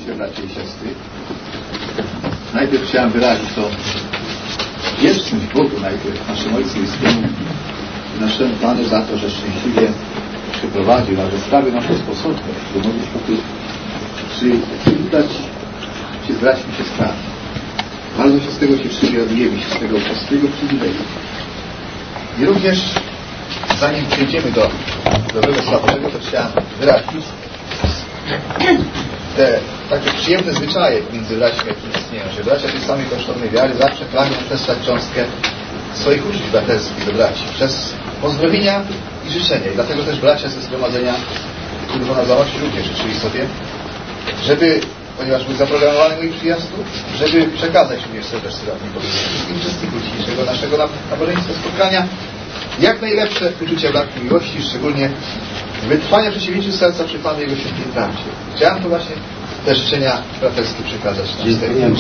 bracia i siostry, najpierw chciałem wyrazić to wdzięczność Bogu, najpierw naszemu Ojcu Jedynemu i naszemu Panu za to, że szczęśliwie przyprowadził, a że sprawił nam to sposobem, by mogliśmy tu przywitać się z braćmi i siostrami. Bardzo się z tego cieszymy, radujemy się z tego polskiego przywileju. I również, zanim przejdziemy do dobrego Sławowego, to chciałem wyrazić te takie przyjemne zwyczaje między braćmi, jakie istnieją, że bracia tej samej kosztownej wiary zawsze pragną przesłać cząstkę swoich uczuć braterskich do braci przez pozdrowienia i życzenia. I dlatego też bracia ze zgromadzenia Kurwana Zamości również życzyli sobie, żeby, ponieważ był zaplanowany mój przyjazd, żeby przekazać również serdeczny wszystkim uczestnikom dzisiejszego naszego nabożeństwa spotkania jak najlepsze uczucia braku miłości, szczególnie wytrwania przeciwieństwu serca przy Panu Jego świętej prawdzie. Chciałem to właśnie te życzenia braterskie przekazać nam.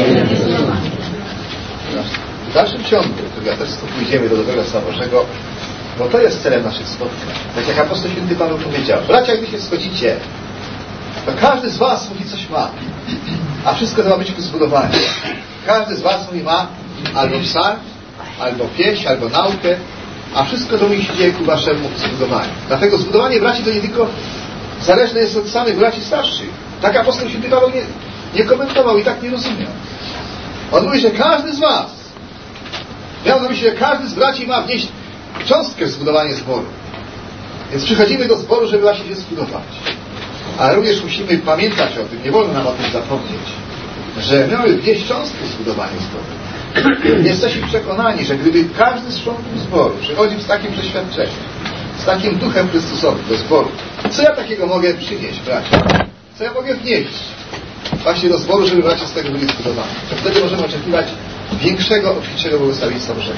W dalszym ciągu, to braterstwo pójdziemy do dobrego Słowa Bożego, bo to jest celem naszych spotkań. Tak jak apostoł święty Paweł powiedział, bracia, gdy się schodzicie, to każdy z was mówi coś ma, a wszystko to ma być ku zbudowaniu. Każdy z was mówi ma albo psalm, albo pieśń, albo naukę, a wszystko to musi się dzieje ku waszemu zbudowaniu. Dlatego zbudowanie braci to nie tylko zależne jest od samych braci starszych. Tak apostoł święty Paweł nie komentował i tak nie rozumiał. On mówi, że każdy z was, miał na myśli, że każdy z braci ma wnieść cząstkę w zbudowanie zboru. Więc przychodzimy do zboru, żeby właśnie się zbudować. Ale również musimy pamiętać o tym, nie wolno nam o tym zapomnieć, że my mamy wnieść cząstkę w zbudowanie zboru. Jesteśmy przekonani, że gdyby każdy z członków zboru przychodził z takim przeświadczeniem, z takim duchem Chrystusowym do zboru, co ja takiego mogę przynieść, bracia? Co ja mogę wnieść właśnie do zboru, żeby bracia z tego byli zbudowani? To wtedy możemy oczekiwać większego, obfitszego błogosławieństwa Bożego.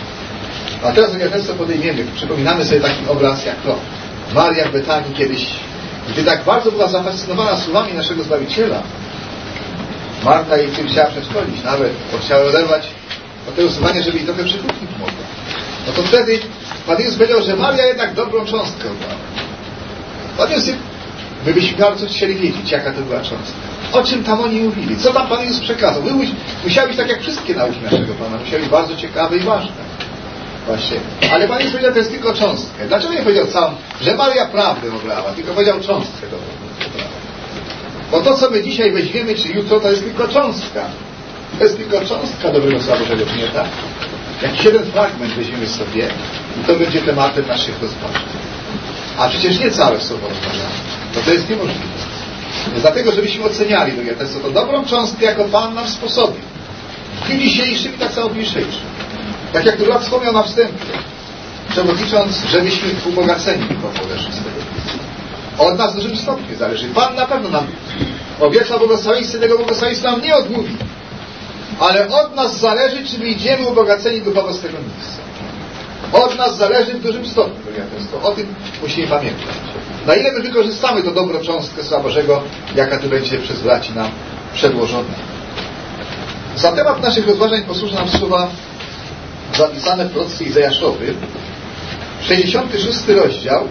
A teraz to podejmiemy. Przypominamy sobie taki obraz, jak to Maria w Betanii kiedyś, gdy tak bardzo była zafascynowana słowami naszego Zbawiciela, Marta jej tym chciała przeszkodzić, nawet, bo chciała oderwać od tego słuchania, żeby jej trochę przy kuchni pomogła. No to wtedy Pan Jezus powiedział, że Maria jednak dobrą cząstkę oddała. Pan Jezus, my byśmy bardzo chcieli wiedzieć, jaka to była cząstka. O czym tam oni mówili? Co tam Pan Jezus przekazał? Musiały być tak jak wszystkie nauki naszego Pana. Musiały być bardzo ciekawe i ważne. Właśnie. Ale Pan Jezus powiedział, to jest tylko cząstkę. Dlaczego nie powiedział sam, że Maria prawdę obrała, tylko powiedział cząstkę dobrą? Bo to, co my dzisiaj weźmiemy, czy jutro, to jest tylko cząstka. To jest tylko cząstka dobrego Słowa Bożego, czy nie tak? Jakiś jeden fragment weźmiemy sobie i to będzie tematem naszych rozważań. A przecież nie całe Słowo rozważane. To jest niemożliwe. Więc dlatego, żebyśmy oceniali to dobrą cząstkę, jako Pan nam sposobił. W dniu dzisiejszym i tak samo w jutrzejszym. Tak jak tu wspomniał na wstępie, przewodnicząc, żebyśmy ubogaceni duchowo odeszli z tego. Od nas w dużym stopniu zależy. Pan na pewno nam obiecał błogosławieństwo, tego błogosławieństwa nam nie odmówi. Ale od nas zależy, czy wyjdziemy ubogaceni duchowo z tego miejsca. Od nas zależy w dużym stopniu. O tym musimy pamiętać. Na ile my wykorzystamy to dobro cząstkę Słowa Bożego, jaka tu będzie przez braci nam przedłożona. Za temat naszych rozważań posłużą nam słowa zapisane w proroctwie Izajaszowym, 66 rozdział,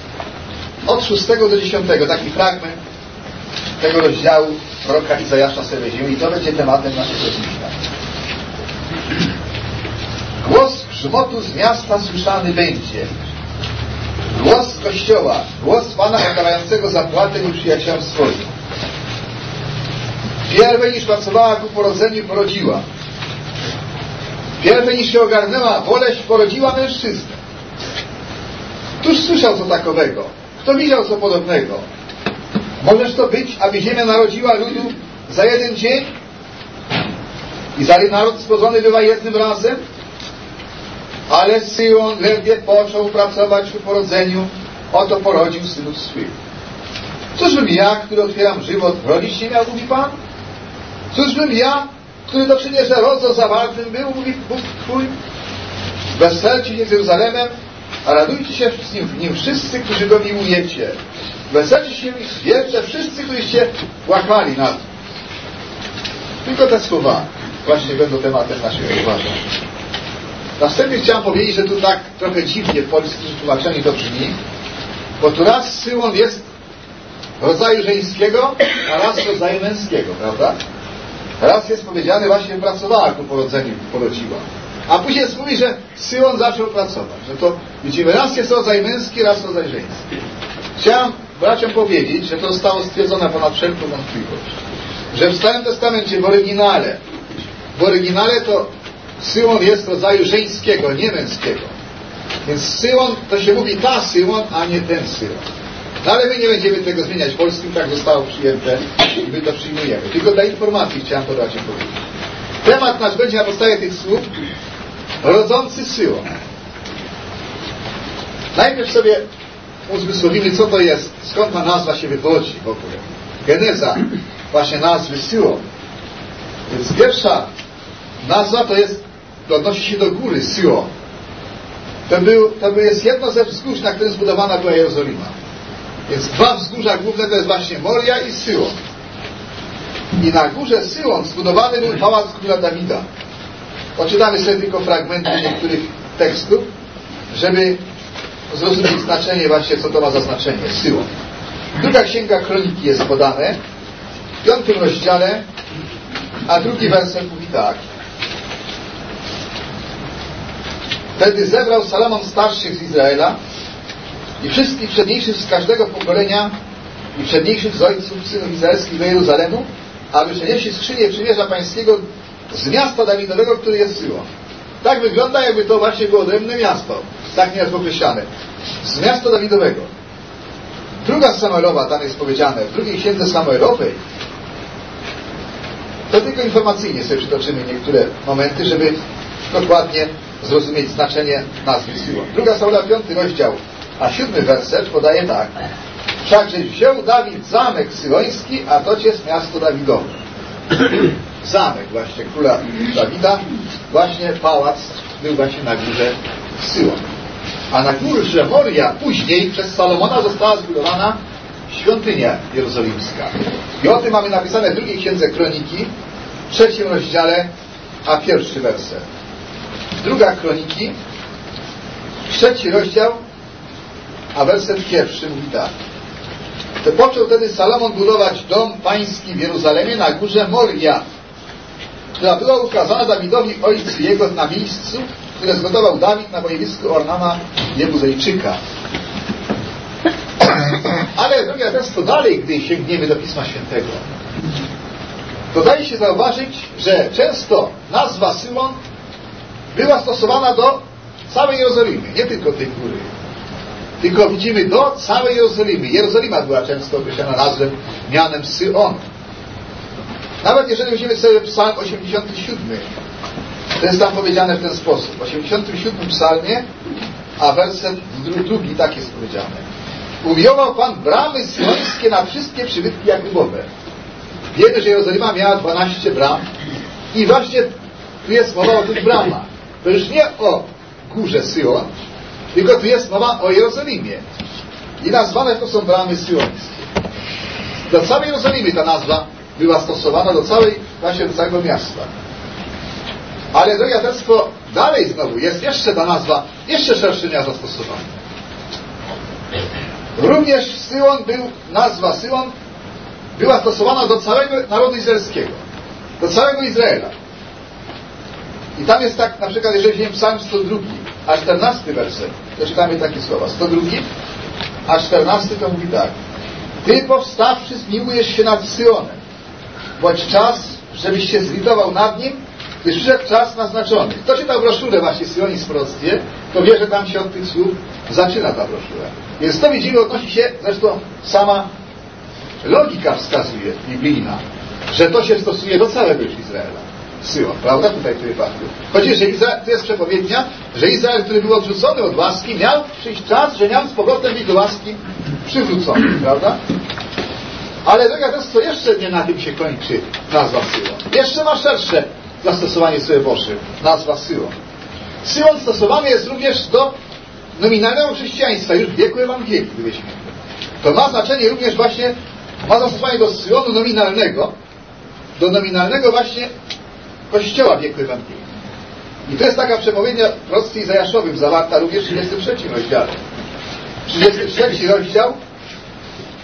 od 6 do 10, taki fragment tego rozdziału proroka Izajasza sobie weźmiemy i to będzie tematem naszych rozmyślań. Głos grzmotu z miasta słyszany będzie. Głos z kościoła, głos Pana okalającego zapłatę nieprzyjaciołom swoim. Pierwej niż pracowała ku porodzeniu porodziła. Pierwej niż się ogarnęła boleść porodziła mężczyznę. Któż słyszał co takowego? Kto widział co podobnego? Możesz to być, aby ziemia narodziła ludu za jeden dzień? I zanim naród stworzony bywa jednym razem? Ale Syjon ledwie począł pracować ku porodzeniu, oto porodził synów swych. Cóżbym ja, który otwieram żywot, rodzić nie miał, mówi Pan? Cóżbym ja, który do przymierza rodzo zawartym był, mówi Bóg Twój? Weselcie się z Jeruzalemem, a radujcie się w nim wszyscy, którzy go miłujecie. Weselcie się wielce wszyscy, któryście płakali nad nim. Tylko te słowa właśnie będą tematem naszych rozważań. Następnie chciałem powiedzieć, że tu tak trochę dziwnie w polskim tłumaczeniu to brzmi, bo tu raz Syjon jest rodzaju żeńskiego, a raz rodzaju męskiego, prawda? Raz jest powiedziane właśnie pracowała ku porodzeniu, porodziła. A później jest mówi, że Syłon zaczął pracować. Że to widzimy, raz jest rodzaj męski, raz rodzaj żeński. Chciałem braciom powiedzieć, że to zostało stwierdzone ponad wszelką wątpliwość. Że w Starym Testamencie w oryginale to Syłon jest rodzaju żeńskiego, nie męskiego. Więc Syłon, to się mówi ta Syłon, a nie ten Syłon. No ale my nie będziemy tego zmieniać. W polskim tak zostało przyjęte i my to przyjmujemy. Tylko dla informacji chciałem to braciom powiedzieć. Temat nasz będzie na podstawie tych słów rodzący Syłon. Najpierw sobie uzmysłowimy, co to jest, skąd ta nazwa się wywodzi w ogóle. Geneza właśnie nazwy Syłon. Więc pierwsza nazwa to odnosi się do góry Syłon. To jest jedno ze wzgórz, na którym zbudowana była Jerozolima. Więc dwa wzgórza główne to jest właśnie Moria i Syłon. I na górze Syłon zbudowany był pałac króla Dawida. Poczytamy sobie tylko fragmenty niektórych tekstów, żeby zrozumieć znaczenie właśnie, co to ma za znaczenie. Syłon. Druga księga Kroniki jest podane w 5 rozdziale, a drugi werset mówi tak. Wtedy zebrał Salomon starszych z Izraela i wszystkich przedniejszych z każdego pokolenia i przedniejszych z ojców synów izraelskich do Jeruzalemu, aby przenieśli skrzynię przymierza pańskiego z miasta Dawidowego, który jest Syłon. Tak wygląda, jakby to właśnie było odrębne miasto. Tak nie jest określane. Z miasta Dawidowego. Druga Samuelowa, tam jest powiedziane, w drugiej księdze Samuelowej, to tylko informacyjnie sobie przytoczymy niektóre momenty, żeby dokładnie zrozumieć znaczenie nazwy Syłon. Druga Samuela, 5 rozdział, a 7 werset podaje tak. Wszakże wziął Dawid zamek syłoński, a to jest miasto Dawidowe. Zamek właśnie króla Dawida, właśnie pałac był właśnie na górze Syłon. A na górze Moria później przez Salomona została zbudowana świątynia jerozolimska. I o tym mamy napisane w drugiej księdze Kroniki, w 3 rozdziale, a 1 werset. Druga Kroniki, 3 rozdział, a werset 1 mówi tak. To począł wtedy Salomon budować dom pański w Jeruzalemie na górze Moria, która była ukazana Dawidowi ojcu jego na miejscu, które zgotował Dawid na bojowisku Ornana Jebuzejczyka. Ale drugie to dalej, gdy sięgniemy do Pisma Świętego, to daje się zauważyć, że często nazwa Syłon była stosowana do całej Jerozolimy, nie tylko tej góry. Tylko widzimy do całej Jerozolimy. Jerozolima była często określana nazwą, mianem Syłon. Nawet jeżeli weźmiemy sobie Psalm 87, to jest tam powiedziane w ten sposób. W 87 psalmie, a werset 2 tak jest powiedziane. Umiłował Pan bramy syjońskie na wszystkie przybytki Jakubowe. Wiemy, że Jerozolima miała 12 bram i właśnie tu jest mowa o tych bramach. To już nie o górze Syjon, tylko tu jest mowa o Jerozolimie. I nazwane to są bramy syjońskie. Do całej Jerozolimy ta nazwa była stosowana, do całego miasta. Ale drogie braterstwo, dalej znowu jest jeszcze ta nazwa, jeszcze szersze miała zastosowanie. Również nazwa Syjon była stosowana do całego narodu izraelskiego, do całego Izraela. I tam jest tak, na przykład, jeżeli weźmiemy Psalm 102, a 14 werset, to czytamy takie słowa. 102, a 14 to mówi tak. Ty powstawszy zmiłujesz się nad Syjonem, bądź czas, żebyś się zlitował nad nim, gdyż przyszedł czas naznaczony. Kto czytał broszurę właśnie Syjonizm w proroctwie, to wie, że tam się od tych słów zaczyna ta broszura. Więc to widzimy, odnosi się, zresztą sama logika wskazuje, biblijna, że to się stosuje do całego już Izraela. Syjon, prawda? Tutaj w tym wypadku. Chodzi, że Izrael, to jest przepowiednia, że Izrael, który był odrzucony od łaski, miał przyjść czas, że miał z powrotem być do łaski przywrócony, prawda? Ale to jeszcze nie na tym się kończy nazwa Syjon. Jeszcze ma szersze zastosowanie sobie Boże, nazwa Syjon. Syjon stosowany jest również do nominalnego chrześcijaństwa już w wieku Ewangelii, gdybyśmy. To ma znaczenie również właśnie, ma zastosowanie do Syjonu nominalnego właśnie Kościoła w wieku Ewangelii. I to jest taka przepowiednia w proroctwie Izajaszowym, zawarta również w 33 rozdziale. 33 rozdział,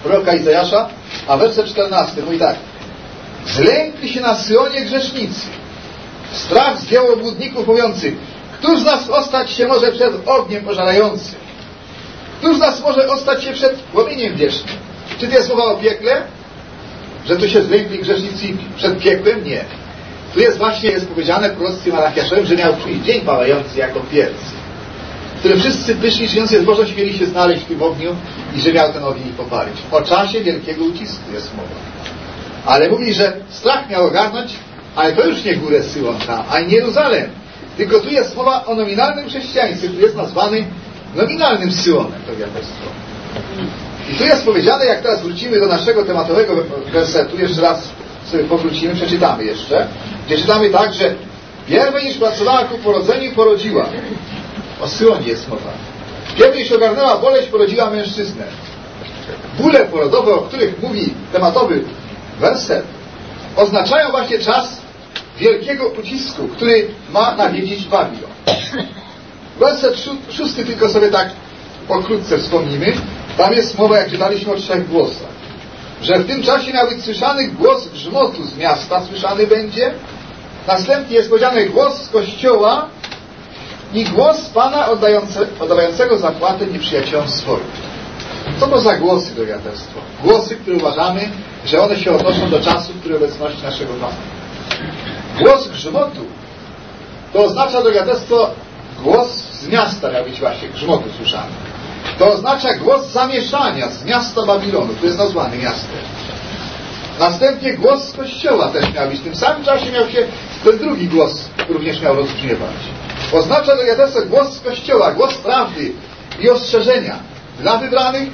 proroka Izajasza, a werset 14 mówi tak: zlękli się na Syonie grzesznicy, strach zdjął obłudników mówiących: któż z nas ostać się może przed ogniem pożarającym? Któż z nas może ostać się przed płomieniem wiecznym? Czy to jest mowa o piekle? Że tu się zlękli grzesznicy przed piekłem? Nie. Tu jest powiedziane w proroctwie Malachiaszowym, że miał przyjść dzień pałający jako pierwszy, w którym wszyscy pyszni, żyjący zbożność mieli się znaleźć w tym ogniu i że miał ten ogień ich popalić. O czasie wielkiego ucisku jest mowa. Ale mówi, że strach miał ogarnąć, ale to już nie górę Syjon tam, ani nie Jeruzalem. Tylko tu jest mowa o nominalnym chrześcijaństwie, który jest nazwany nominalnym Syonem, to wiadomoństwo. I tu jest powiedziane, jak teraz wrócimy do naszego tematowego wersetu, jeszcze raz sobie powrócimy, przeczytamy jeszcze, gdzie czytamy tak, że pierwej niż pracowała ku porodzeniu, porodziła. O Syonie jest mowa. Pierwej niż ogarnęła boleść, porodziła mężczyznę. Bóle porodowe, o których mówi tematowy werset, oznaczają właśnie czas wielkiego ucisku, który ma nawiedzić Babilon. Werset 6 tylko sobie tak pokrótce wspomnimy. Tam jest mowa, jak czytaliśmy, o 3 głosach. Że w tym czasie miał być słyszany głos grzmotu z miasta, słyszany będzie. Następnie jest powiedziane głos z kościoła i głos Pana oddającego zapłatę nieprzyjaciołom swoim. Co to za głosy, dowiadectwo? Głosy, które uważamy, że one się odnoszą do czasu, w której obecności naszego Pana. Głos grzmotu to oznacza, dowiadectwo, głos z miasta miał być właśnie grzmotu słyszany. To oznacza głos zamieszania z miasta Babilonu, który jest nazwany miastem. Następnie głos z kościoła też miał być. W tym samym czasie miał się ten drugi głos również miał rozbrzmiewać. Oznacza, dowiadectwo, głos z kościoła, głos prawdy i ostrzeżenia dla wybranych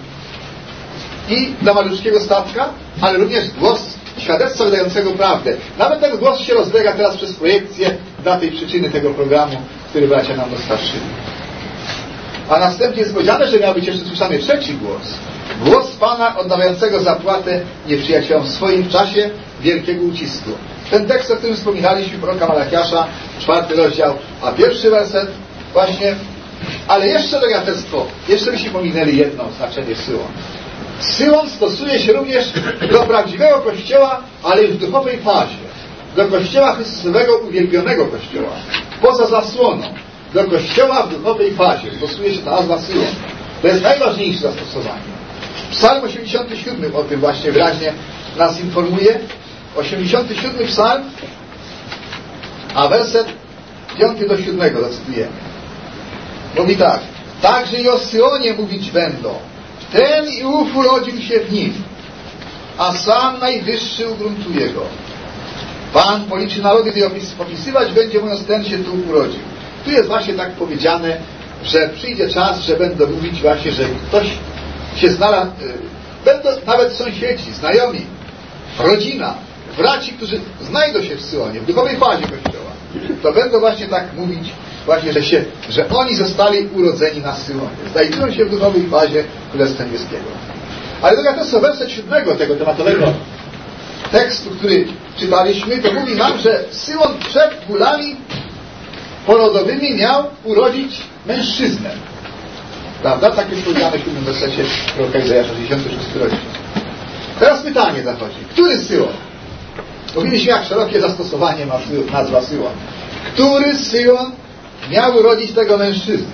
i dla maluczkiego statka, ale również głos świadectwa wydającego prawdę. Nawet ten głos się rozlega teraz przez projekcję dla tej przyczyny tego programu, który bracia nam dostarczyli. A następnie jest powiedziane, że miał być jeszcze słyszany trzeci głos. Głos Pana odnawiającego zapłatę nieprzyjaciołom w swoim czasie wielkiego ucisku. Ten tekst, o którym wspominaliśmy, proroka Malachiasza, 4 rozdział, a 1 werset właśnie. Ale jeszcze dowiadectwo, jeszcze byśmy pominęli jedno znaczenie Syon. Syon stosuje się również do prawdziwego Kościoła, ale już w duchowej fazie. Do Kościoła Chrystusowego, uwielbionego Kościoła. Poza zasłoną. Do Kościoła w duchowej fazie stosuje się ta nazwa Syon. To jest najważniejsze zastosowanie. Psalm 87 o tym właśnie wyraźnie nas informuje. 87 psalm, a werset 5 do 7 zacytujemy. Mówi tak: także i o Syonie mówić będą. Ten i ów urodził się w nim, a sam Najwyższy ugruntuje go. Pan policzy narody i opisywać będzie, mówiąc, ten się tu urodził. Tu jest właśnie tak powiedziane, że przyjdzie czas, że będą mówić właśnie, że ktoś się znalazł, będą nawet sąsiedzi, znajomi, rodzina, braci, którzy znajdą się w Syonie, w duchowej fazie Kościoła. To będą właśnie tak mówić, właśnie, że oni zostali urodzeni na Syonie. Znajdują się w duchowej fazie Królestwa Niebieskiego. Ale to jest werset 7 tego tematowego tekstu, który czytaliśmy, to mówi nam, że Syon przed bólami porodowymi miał urodzić mężczyznę. Prawda? Tak jest powiedziane w 7 wersecie proroka Izajasza, 66 rozdział. Teraz pytanie zachodzi. Który Syon? Mówiliśmy, jak szerokie zastosowanie ma nazwa Syon. Który Syon miał urodzić tego mężczyznę?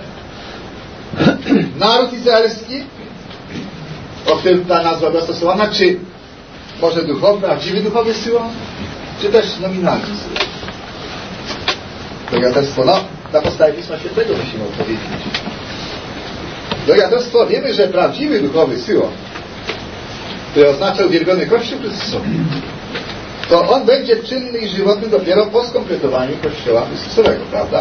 Naród izraelski, o którym ta nazwa była stosowana, czy może duchowy, prawdziwy duchowy Syon, czy też nominalny Syon? Dowiadectwo, na podstawie Pisma Świętego musimy odpowiedzieć. Dowiadectwo, wiemy, że prawdziwy duchowy Syon, który oznacza uwielbiony Kościół Chrystusowy, to on będzie czynny i żywotny dopiero po skompletowaniu Kościoła Chrystusowego, prawda?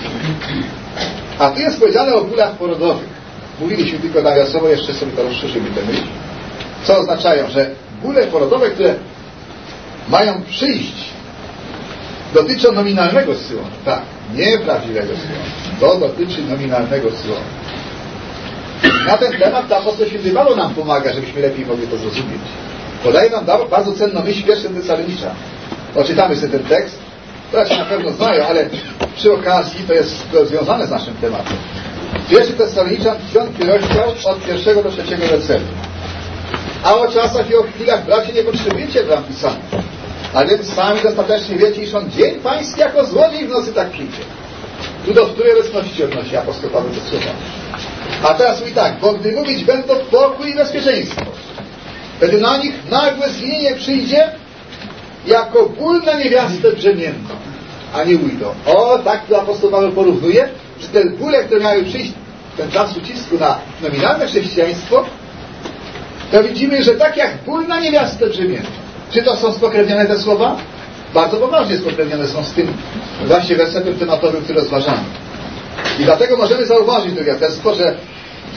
A tu jest powiedziane o bólach porodowych. Mówiliśmy tylko nawiasowo, jeszcze sobie to rozszerzymy tę myśl. Co oznaczają, że bóle porodowe, które mają przyjść, dotyczą nominalnego Syonu. Tak, nie prawdziwego Syonu. To dotyczy nominalnego Syonu. Na ten temat apostoł Święty Paweł nam pomaga, żebyśmy lepiej mogli to zrozumieć. Podaje nam bardzo cenną myśl w 1 Tesaloniczan. Oczytamy sobie ten tekst. To na pewno znają, ale przy okazji to jest związane z naszym tematem. 1 Tesaloniczan, 5 rozdział, od 1 do 3 wersetu. A o czasach i o chwilach, bracie, nie potrzebujecie wam pisania. A więc sami dostatecznie wiecie, iż on dzień pański jako złodziej w nocy tak przyjdzie. Tu do której obecności odnosi apostoł Paweł te słowa. A teraz mówi tak, bo gdy mówić będą pokój i bezpieczeństwo, wtedy na nich nagłe zginienie przyjdzie jako ból na niewiastę brzemienną, a nie ujdą. O, tak tu apostoł Paweł porównuje, że te bóle, które miały przyjść ten czas ucisku na nominalne chrześcijaństwo, to widzimy, że tak jak ból na niewiastę brzemienną. Czy to są spokrewnione te słowa? Bardzo poważnie spokrewnione są z tym właśnie wersetem tematowym, który rozważamy. I dlatego możemy zauważyć, drogie braterstwo, że w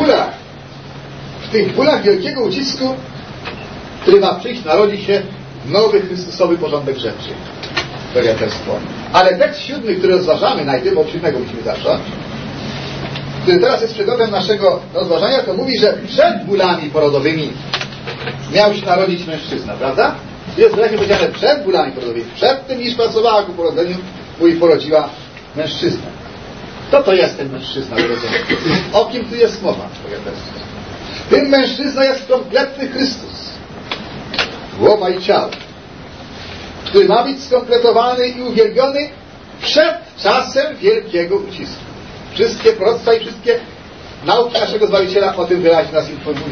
tych bólach wielkiego ucisku, który ma przyjść, narodzi się nowy Chrystusowy porządek rzeczy. Drogie braterstwo. Ale tekst 7, który rozważamy, najpierw od 7 musimy zacząć, który teraz jest przedmiotem naszego rozważania, to mówi, że przed bólami porodowymi miał się narodzić mężczyzna, prawda? Jest wyraźnie powiedziane przed bólami porodowymi, przed tym, niż pracowała ku porodzeniu, bo i porodziła mężczyznę. Kto to jest ten mężczyzna urodzony? O kim tu jest mowa? Tym mężczyzna jest kompletny Chrystus, głowa i ciało, który ma być skompletowany i uwielbiony przed czasem wielkiego ucisku. Wszystkie proroctwa i wszystkie nauki naszego Zbawiciela o tym wyraźnie nas informują.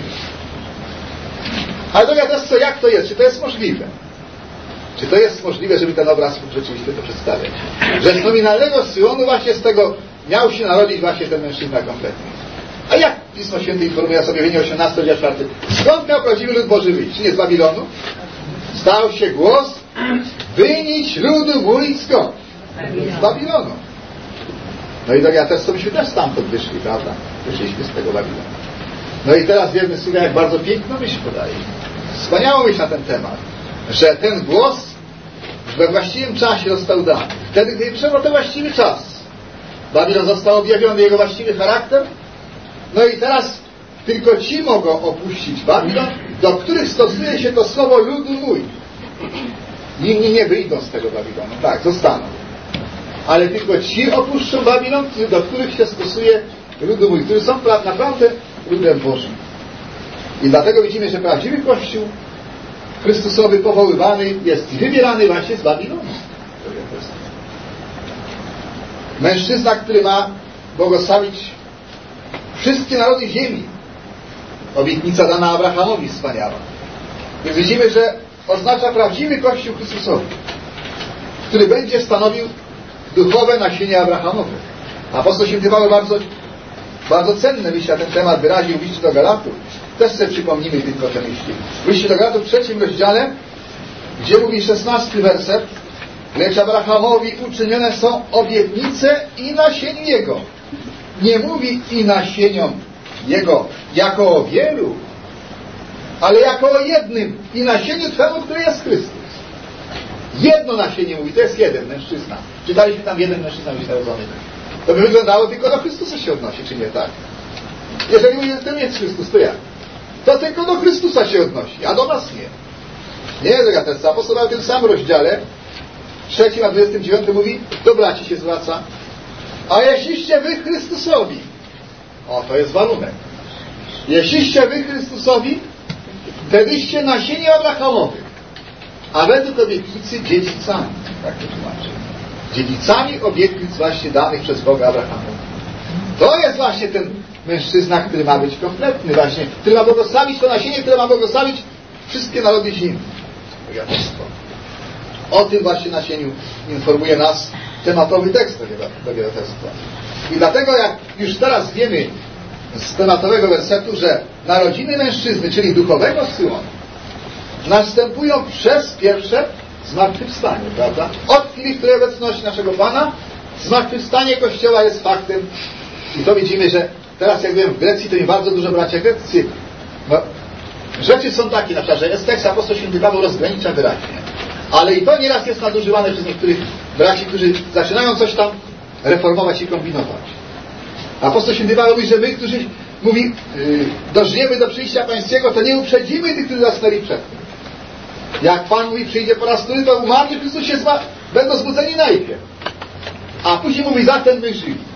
Ale to co, jak to jest? Czy to jest możliwe? Czy to jest możliwe, żeby ten obraz rzeczywiście to przedstawiać? Że z nominalnego Syonu właśnie z tego miał się narodzić właśnie ten mężczyzna kompletny. A jak Pismo Święte informuje o sobie w 18, 4? Skąd miał prawdziwy lud Boży wyjść? Czy nie z Babilonu? Stał się głos: wynić ludu mój skąd? Z Babilonu. No i drogie braterstwo, myśmy też stamtąd wyszli, prawda? Wyszliśmy z tego Babilonu. No i teraz wiemy, słuchaj, jak bardzo piękną myśl podaje. Wspaniałą myśl na ten temat, że ten głos we właściwym czasie został dany. Wtedy, gdy przyszedł ten właściwy czas, Babilon został objawiony, jego właściwy charakter. No i teraz tylko ci mogą opuścić Babilon, do których stosuje się to słowo ludu mój. Inni nie wyjdą z tego Babilonu. Tak, zostaną. Ale tylko ci opuszczą Babilon, do których się stosuje ludu mój, którzy są naprawdę ludem Bożym. I dlatego widzimy, że prawdziwy Kościół Chrystusowy powoływany jest i wybierany właśnie z Babilonu. Mężczyzna, który ma błogosławić wszystkie narody ziemi. Obietnica dana Abrahamowi wspaniała. Więc widzimy, że oznacza prawdziwy Kościół Chrystusowy, który będzie stanowił duchowe nasienie Abrahamowe. Apostoł Święty Paweł bardzo cenne myśli na ten temat wyraził w liście do Galatów. Też sobie przypomnimy tylko te myśli. W liście do Galatów w 3 rozdziale, gdzie mówi 16 werset: lecz Abrahamowi uczynione są obietnice i nasieniu Jego. Nie mówi i nasieniom Jego jako o wielu, ale jako o jednym i nasieniu Twemu, który jest Chrystus. Jedno nasienie mówi, to jest jeden mężczyzna. Czytaliśmy tam jeden mężczyzna być narodzony. To by wyglądało, tylko do Chrystusa się odnosi, czy nie tak? Jeżeli mówi, że to jest Chrystus, to jak? To tylko do Chrystusa się odnosi, a do nas nie. Nie, droga testa. Apostoł w tym samym rozdziale 3 a 29 mówi, do braci się zwraca: a jeśliście wy Chrystusowi, o, to jest warunek, jeśliście wy Chrystusowi, wtedyście nasieni Abrahamowych, a według obietnicy dziedzicami. Tak to tłumaczy. Dziedzicami obietnic właśnie danych przez Boga Abrahamowi. To jest właśnie ten mężczyzna, który ma być kompletny właśnie, który ma błogosławić to nasienie, które ma błogosławić wszystkie narody ziemi. O tym właśnie nasieniu informuje nas tematowy tekst do Galaterstwa. I dlatego, jak już teraz wiemy z tematowego wersetu, że narodziny mężczyzny, czyli duchowego Syonu, następują przez pierwsze zmartwychwstanie, prawda? Od chwili, w której obecności naszego Pana, zmartwychwstanie Kościoła jest faktem. I to widzimy, że teraz, jak byłem w Grecji, to mi bardzo dużo bracia greccy. No, rzeczy są takie, na przykład, że jest tekst apostoł Święty Paweł rozgranicza wyraźnie. Ale i to nieraz jest nadużywane przez niektórych braci, którzy zaczynają coś tam reformować i kombinować. Apostoł Święty Paweł mówi, że my, którzy dożyjemy do przyjścia Pańskiego, to nie uprzedzimy tych, którzy zasnęli przed tym. Jak Pan mówi, przyjdzie po raz który, to umarli w Chrystusie będą zbudzeni najpierw. A później mówi, zatem my żyli.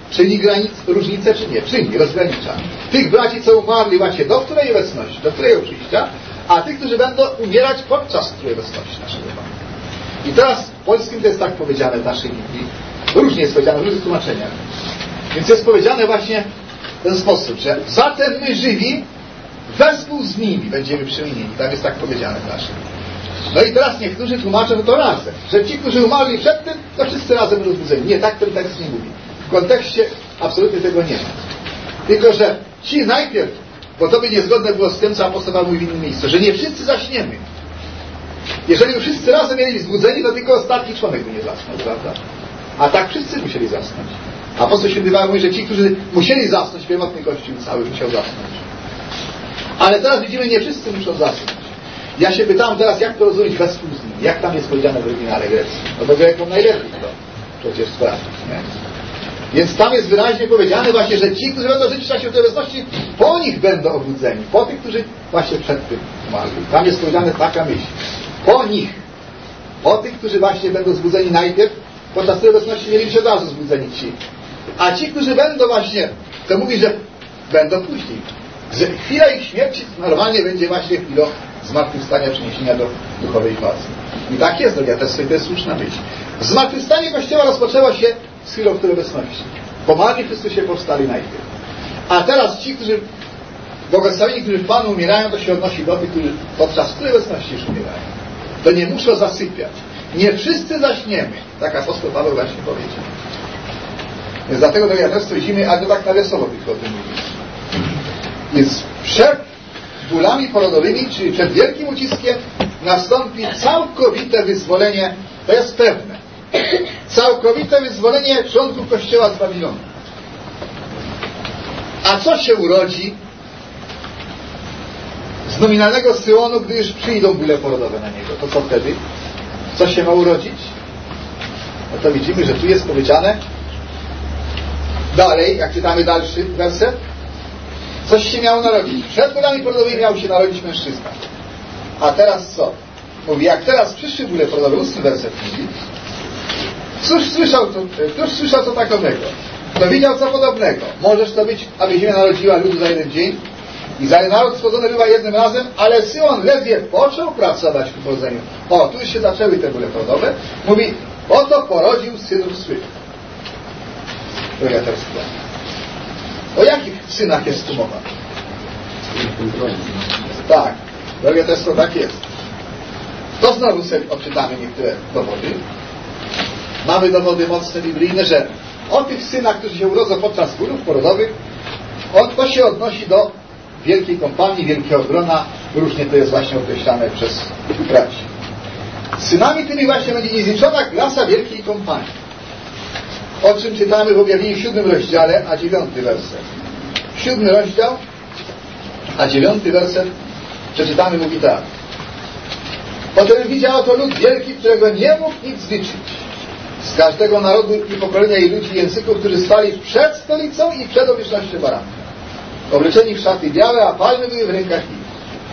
Czyni różnicę, czy nie? Czyni, rozgranicza. Tych braci, co umarli właśnie do której obecności, do którego przyjścia, a tych, którzy będą umierać podczas której obecności naszego Pana. I teraz w polskim to jest tak powiedziane w naszej Biblii. Różnie jest powiedziane, w różnych tłumaczeniach. Więc jest powiedziane właśnie w ten sposób, że zatem my żywi wespół z nimi będziemy przemienieni. Tak jest tak powiedziane w naszym. No i teraz niektórzy tłumaczą to razem, że ci, którzy umarli przed tym, to wszyscy razem rozbudzeni. Nie, tak ten tekst nie mówi. W kontekście absolutnie tego nie ma. Tylko, że ci najpierw, bo to by niezgodne było z tym, co apostoł Paweł mówi w innym miejscu, że nie wszyscy zaśniemy. Jeżeli by wszyscy razem mieli zbudzeni, to tylko ostatni członek by nie zasnął, prawda? A tak wszyscy musieli zasnąć. Apostoł Święty Paweł mówi, że ci, którzy musieli zasnąć, pierwotny Kościół cały musiał zasnąć. Ale teraz widzimy, nie wszyscy muszą zasnąć. Ja się pytałem teraz, jak to rozumieć wespół z nimi? Jak tam jest powiedziane w oryginale greckim? No bo jak on najlepiej to przecież sprawdzić, nie? Więc tam jest wyraźnie powiedziane właśnie, że ci, którzy będą żyć w czasie tej obecności, po nich będą obudzeni. Po tych, którzy właśnie przed tym umarli. Tam jest powiedziane taka myśl. Po nich. Po tych, którzy właśnie będą zbudzeni najpierw, podczas tej obecności mieli się od razu zbudzeni ci. A ci, którzy będą właśnie, to mówi, że będą później. Że chwila ich śmierci normalnie będzie właśnie chwilą zmartwychwstania, przeniesienia do duchowej fazy. I tak jest, drogia, to jest słuszna myśl. Zmartwychwstanie Kościoła rozpoczęło się z chwilą w tej obecności. Pomarli wszyscy się powstali najpierw. A teraz ci, którzy błogosławieni, którzy w Panu umierają, to się odnosi do tych, którzy podczas tej obecności już umierają. To nie muszą zasypiać. Nie wszyscy zaśniemy. Tak apostoł Paweł właśnie powiedział. Więc dlatego, drogia, często widzimy, ale to tak narysowo tylko o tym mówić. Więc przed bólami porodowymi, czyli przed wielkim uciskiem, nastąpi całkowite wyzwolenie, to jest pewne, całkowite wyzwolenie członków Kościoła z Babilonu. A co się urodzi z nominalnego Syonu, gdy już przyjdą bóle porodowe na niego? To co wtedy? Co się ma urodzić? No to widzimy, że tu jest powiedziane dalej, jak czytamy dalszy werset, coś się miało narodzić. Przed bólami porodowymi miał się narodzić mężczyzna. A teraz co? Mówi, jak teraz przyszły bóle porodowe, 8 werset mówi, Któż słyszał co takowego? Kto widział co podobnego? Możesz to być, aby ziemia narodziła ludu za jeden dzień i za naród stworzony bywa jednym razem, ale Syjon ledwie począł pracować ku powodzeniu. O, tu już się zaczęły te bóle porodowe. Mówi, oto porodził synów swych. Droga Teresja. O jakich synach jest tu mowa? Tak, droga Teresja, tak jest. To znowu sobie odczytamy niektóre dowody. Mamy dowody mocne biblijne, że o tych synach, którzy się urodzą podczas bólów porodowych, to się odnosi do wielkiej kompanii, wielkiego grona. Różnie to jest właśnie określane przez braci. Synami tymi właśnie będzie niezliczona klasa wielkiej kompanii. O czym czytamy w Objawieniu w 7 rozdziale, a 9 werset. 7 rozdział, a 9 werset przeczytamy, mówi tak. Potem widział to lud wielki, którego nie mógł nic zliczyć. Z każdego narodu i pokolenia i ludzi i języków, którzy stali przed stolicą i przed obecnością baranka. Obleczeni w szaty białe, a palmy były w rękach ich.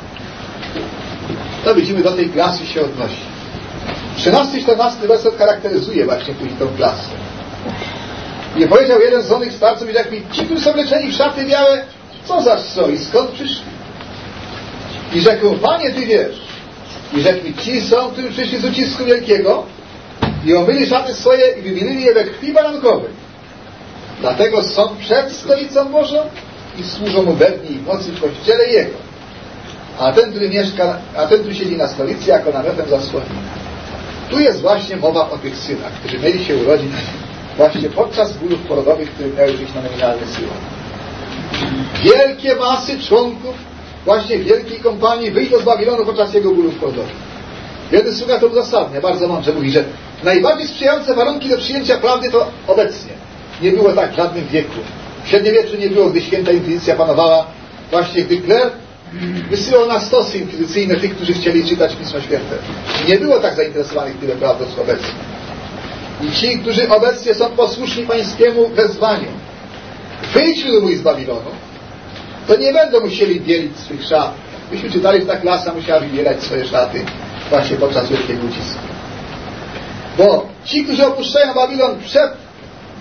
To widzimy, do tej klasy się odnosi. 13 i 14 werset charakteryzuje właśnie tą klasę. I powiedział jeden z onych starców i rzekł mi, ci, którzy są obleczeni w szaty białe, co za są i skąd przyszli? I rzekł, Panie, Ty wiesz. I rzekł mi, ci są, którzy przyszli z ucisku wielkiego i omyli szaty swoje i wymienili je we krwi barankowej. Dlatego są przed stolicą Bożą i służą mu we dni i w nocy w kościele Jego. A ten, który siedzi na stolicy, jako namiotem zasłoni. Tu jest właśnie mowa o tych synach, którzy mieli się urodzić właśnie podczas bólów porodowych, które miały być na nominalny Syjon. Wielkie masy członków właśnie wielkiej kompanii wyjdą z Babilonu podczas jego bólów porodowych. Jeden sługa to uzasadnia, bardzo mądrze mówi, że najbardziej sprzyjające warunki do przyjęcia prawdy to obecnie. Nie było tak w żadnym wieku. W średniowieczu nie było, gdy święta inkwizycja panowała, właśnie gdy kler wysyłał na stosy inkwizycyjne tych, którzy chcieli czytać Pismo Święte. Nie było tak zainteresowanych tyle prawdą co obecnie. I ci, którzy obecnie są posłuszni pańskiemu wezwaniu, wyjdź ludu mój z Babilonu, to nie będą musieli bielić swych szat. Myśmy czytali, że ta klasa musiała wybierać swoje szaty właśnie podczas wielkiego ucisku. Bo ci, którzy opuszczają Babilon przed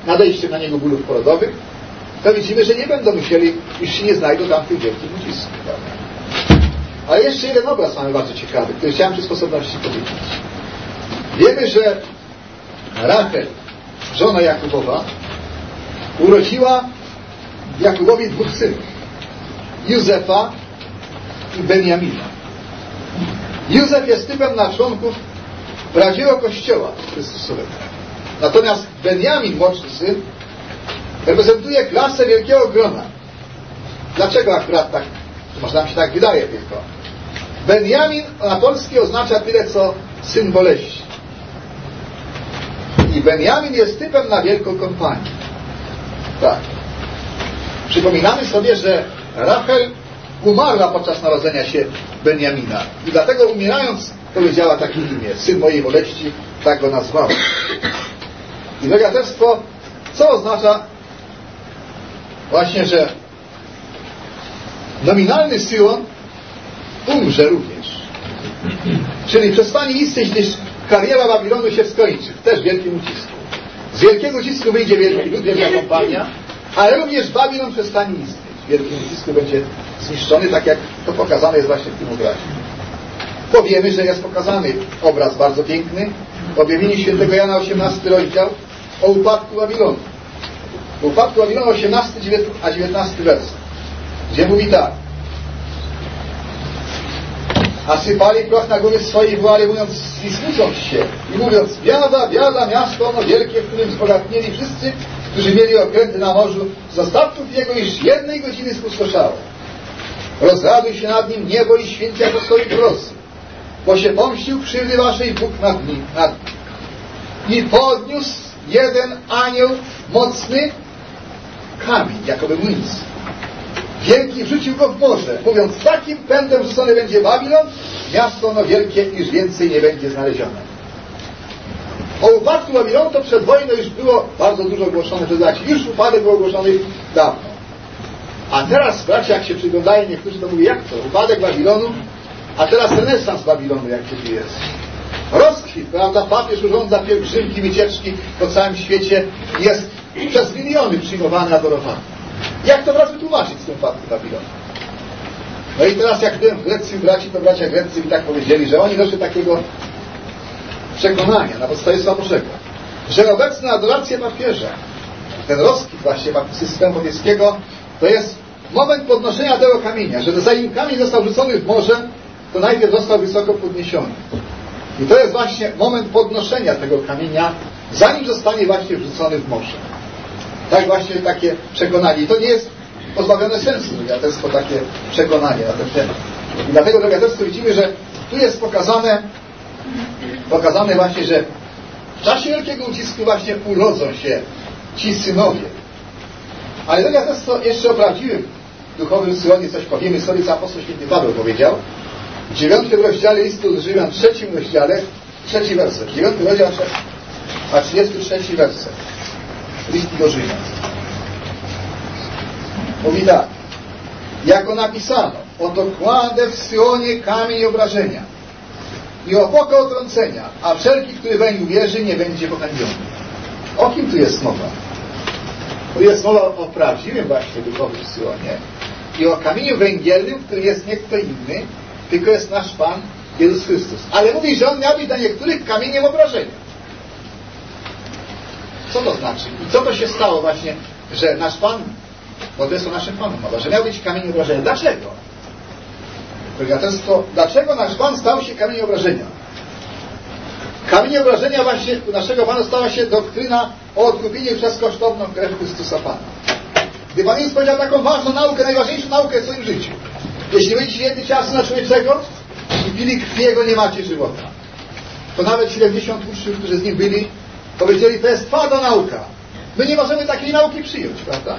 nadejściem na niego bólów porodowych, to widzimy, że nie będą musieli, już się nie znajdą tam w tych wielkich ucisku. Ale jeszcze jeden obraz mamy bardzo ciekawy, który chciałem przy sposobności powiedzieć. Wiemy, że Rachel, żona Jakubowa, urodziła Jakubowi 2 synów. Józefa i Benjamina. Józef jest typem na członków prawdziwego Kościoła Chrystusowego. Natomiast Benjamin, młodszy syn, reprezentuje klasę wielkiego grona. Dlaczego akurat tak? Może nam się tak wydaje tylko. Benjamin na polski oznacza tyle, co syn boleści. I Benjamin jest typem na wielką kompanię. Tak. Przypominamy sobie, że Rachel umarła podczas narodzenia się Benjamina. I dlatego umierając powiedziała takie imię. Syn mojej boleści, tak go nazwała. I braterstwo, co oznacza właśnie, że nominalny Syjon umrze również. Czyli przestanie istnieć, gdyż kariera Babilonu się skończy. Też w wielkim ucisku. Z wielkiego ucisku wyjdzie wielki lud, wielka kompania, ale również Babilon przestanie istnieć. W wielkim ucisku będzie zniszczony, tak jak to pokazane jest właśnie w tym obrazie. Powiemy, że jest pokazany obraz bardzo piękny w objawieniu świętego Jana 18 rozdział o upadku Babilonu. W upadku Babilonu 18 a 19 werset, gdzie mówi tak: a sypali proch na głowy swojej wołali, mówiąc i smucąc się i mówiąc: biada, biada, miasto ono wielkie, w którym zbogatnieli wszyscy, którzy mieli okręty na morzu, z ostatków jego już 1 godziny spustoszało. Rozraduj się nad nim niebo i święci apostoli prorocy, bo się pomścił krzywdy waszej Bóg nad nim. I podniósł jeden anioł mocny kamień, jakoby młyn, wielki, wrzucił go w morze, mówiąc: takim pędem rzucony będzie Babilon, miasto ono wielkie, iż więcej nie będzie znalezione. O upadku Babilonu to przed wojną już było bardzo dużo ogłoszone przez braci. Już upadek był ogłoszony dawno. A teraz, bracia, jak się przyglądają, niektórzy to mówią: jak to? Upadek Babilonu, a teraz renesans Babilonu, jak to tu jest. Rozkwit, prawda? Papież urządza pielgrzymki, wycieczki po całym świecie, jest przez miliony przyjmowany, adorowany. Jak to teraz wytłumaczyć z tym upadku Babilonu? No i teraz, jak byłem w Grecji braci, to bracia greccy mi tak powiedzieli, że oni doszli takiego przekonania na podstawie Słowa Bożego, że obecna adoracja papieża, ten rozkwit właśnie systemu papieskiego, to jest moment podnoszenia tego kamienia, że zanim kamień został rzucony w morze, to najpierw został wysoko podniesiony. I to jest właśnie moment podnoszenia tego kamienia, zanim zostanie właśnie wrzucony w morze. Tak właśnie takie przekonanie. I to nie jest pozbawione sensu, drogiaterstwo, takie przekonanie na ten temat. I dlatego, drogiaterstwo, widzimy, że tu jest pokazane właśnie, że w czasie wielkiego ucisku właśnie urodzą się ci synowie. Ale drogiaterstwo, jeszcze o prawdziwym duchowym Syjonie coś powiemy sobie, co apostoł święty Paweł powiedział. W 9 rozdziale listu do Rzymian, 3 rozdziale, 3 werset, 9 rozdział, a 33 werset listu do Rzymian. Mówi tak: jako napisano, oto kładę w Syonie kamień obrażenia i opokę otrącenia, a wszelki, który weń uwierzy, nie będzie pohańbiony. O kim tu jest mowa? Tu jest mowa o prawdziwym właśnie duchowym Syonie i o kamieniu węgielnym, który jest nie kto inny, tylko jest nasz Pan Jezus Chrystus. Ale mówi, że On miał być dla niektórych kamieniem obrażenia. Co to znaczy? I co to się stało właśnie, że nasz Pan, bo to jest o naszym Panu mowa, że miał być kamień obrażenia. Dlaczego? Dlaczego nasz Pan stał się kamieniem obrażenia? Kamieniem obrażenia właśnie u naszego Pana stała się doktryna o odkupieniu przez kosztowną krew Chrystusa Pana. Gdy Pan Jezus powiedział taką ważną naukę, najważniejszą naukę w swoim życiu: jeśli będziecie jedli ciasto na człowieczego i pili krwi Jego, nie macie żywota. To nawet 70 uczniów, którzy z nim byli, powiedzieli: to jest twarda nauka. My nie możemy takiej nauki przyjąć, prawda?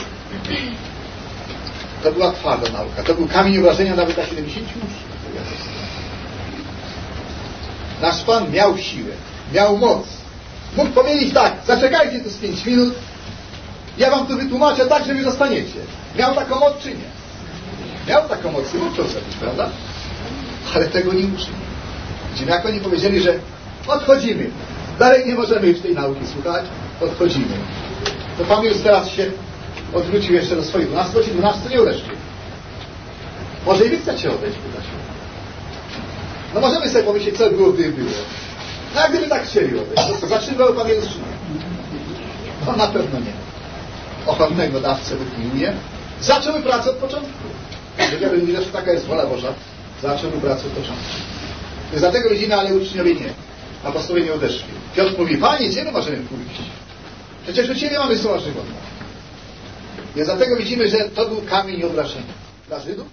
To była twarda nauka. To był kamień obrażenia nawet dla 70 uczniów. Nasz Pan miał siłę, miał moc. Mógł powiedzieć tak: zaczekajcie tu z 5 minut, ja wam tu wytłumaczę tak, że wy zostaniecie. Miał taką moc czy nie? Miał taką moc, mógł to zrobić, prawda? Ale tego nie uczynił. Widzimy, jak oni powiedzieli, że odchodzimy. Dalej nie możemy już tej nauki słuchać, odchodzimy. to Pan już teraz się odwrócił jeszcze do swoich 12, bo ci 12 nie odeszli. Może i wy chcecie odejść, pyta się. No możemy sobie pomyśleć, co było, gdyby było. No a gdyby tak chcieli odejść, to zatrzymał Pan Jezus? No na pewno nie. Ochronnego dawcę wypilnuje. Zaczęły pracę od początku. Jeżeli mówi, że taka jest wola Boża, zaczęły pracę od początku. Więc dlatego widzimy, ale uczniowie nie. Apostołowie nie odeszli. Piotr mówi, Panie, gdzie my możemy pójść? Przecież u Ciebie mamy słowa żywota. Więc dlatego widzimy, że to był kamień obrażenia dla Żydów.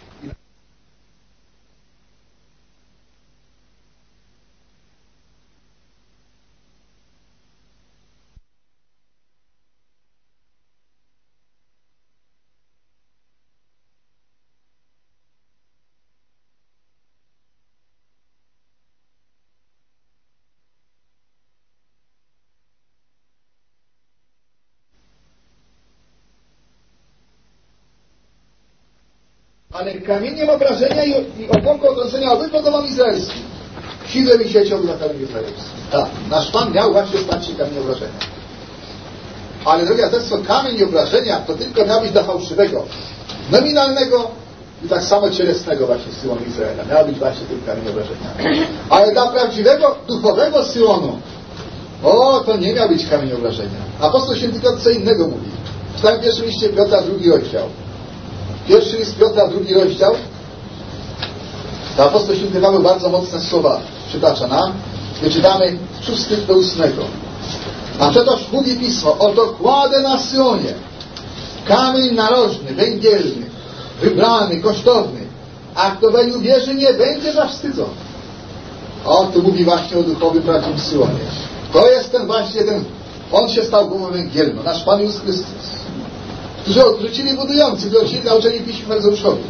Ale kamieniem obrażenia i opłonką odrzucenia obydwa domom izraelskim. Sidłem i siecią obywatelem izraelskim. Tak, nasz Pan miał właśnie stać się kamień obrażenia. Ale drogie braterstwo, kamień obrażenia to tylko miał być dla fałszywego, nominalnego i tak samo cielesnego właśnie Syłonu Izraela. Miał być właśnie tym kamień obrażenia. Ale dla prawdziwego, duchowego Syłonu, to nie miał być kamień obrażenia. Apostoł Święty Piotr co innego mówi. Czytałem w pierwszym liście Piotra, 2 rozdział. Pierwszy list Piotra, 2 rozdział. To apostoł Święty Paweł bardzo mocne słowa przytacza nam. Wyczytamy 6 do 8. A przetoż mówi Pismo, oto kładę na Syjonie kamień narożny, węgielny, wybrany, kosztowny, a kto weń uwierzy, nie będzie zawstydzony. Tu mówi właśnie o duchowym prawdziwym Syjonie. To jest ten właśnie ten, on się stał głową węgielną, nasz Pan Jezus Chrystus. Którzy odrzucili budujący, odrzucili nauczenie Piśm faryzeuszowym.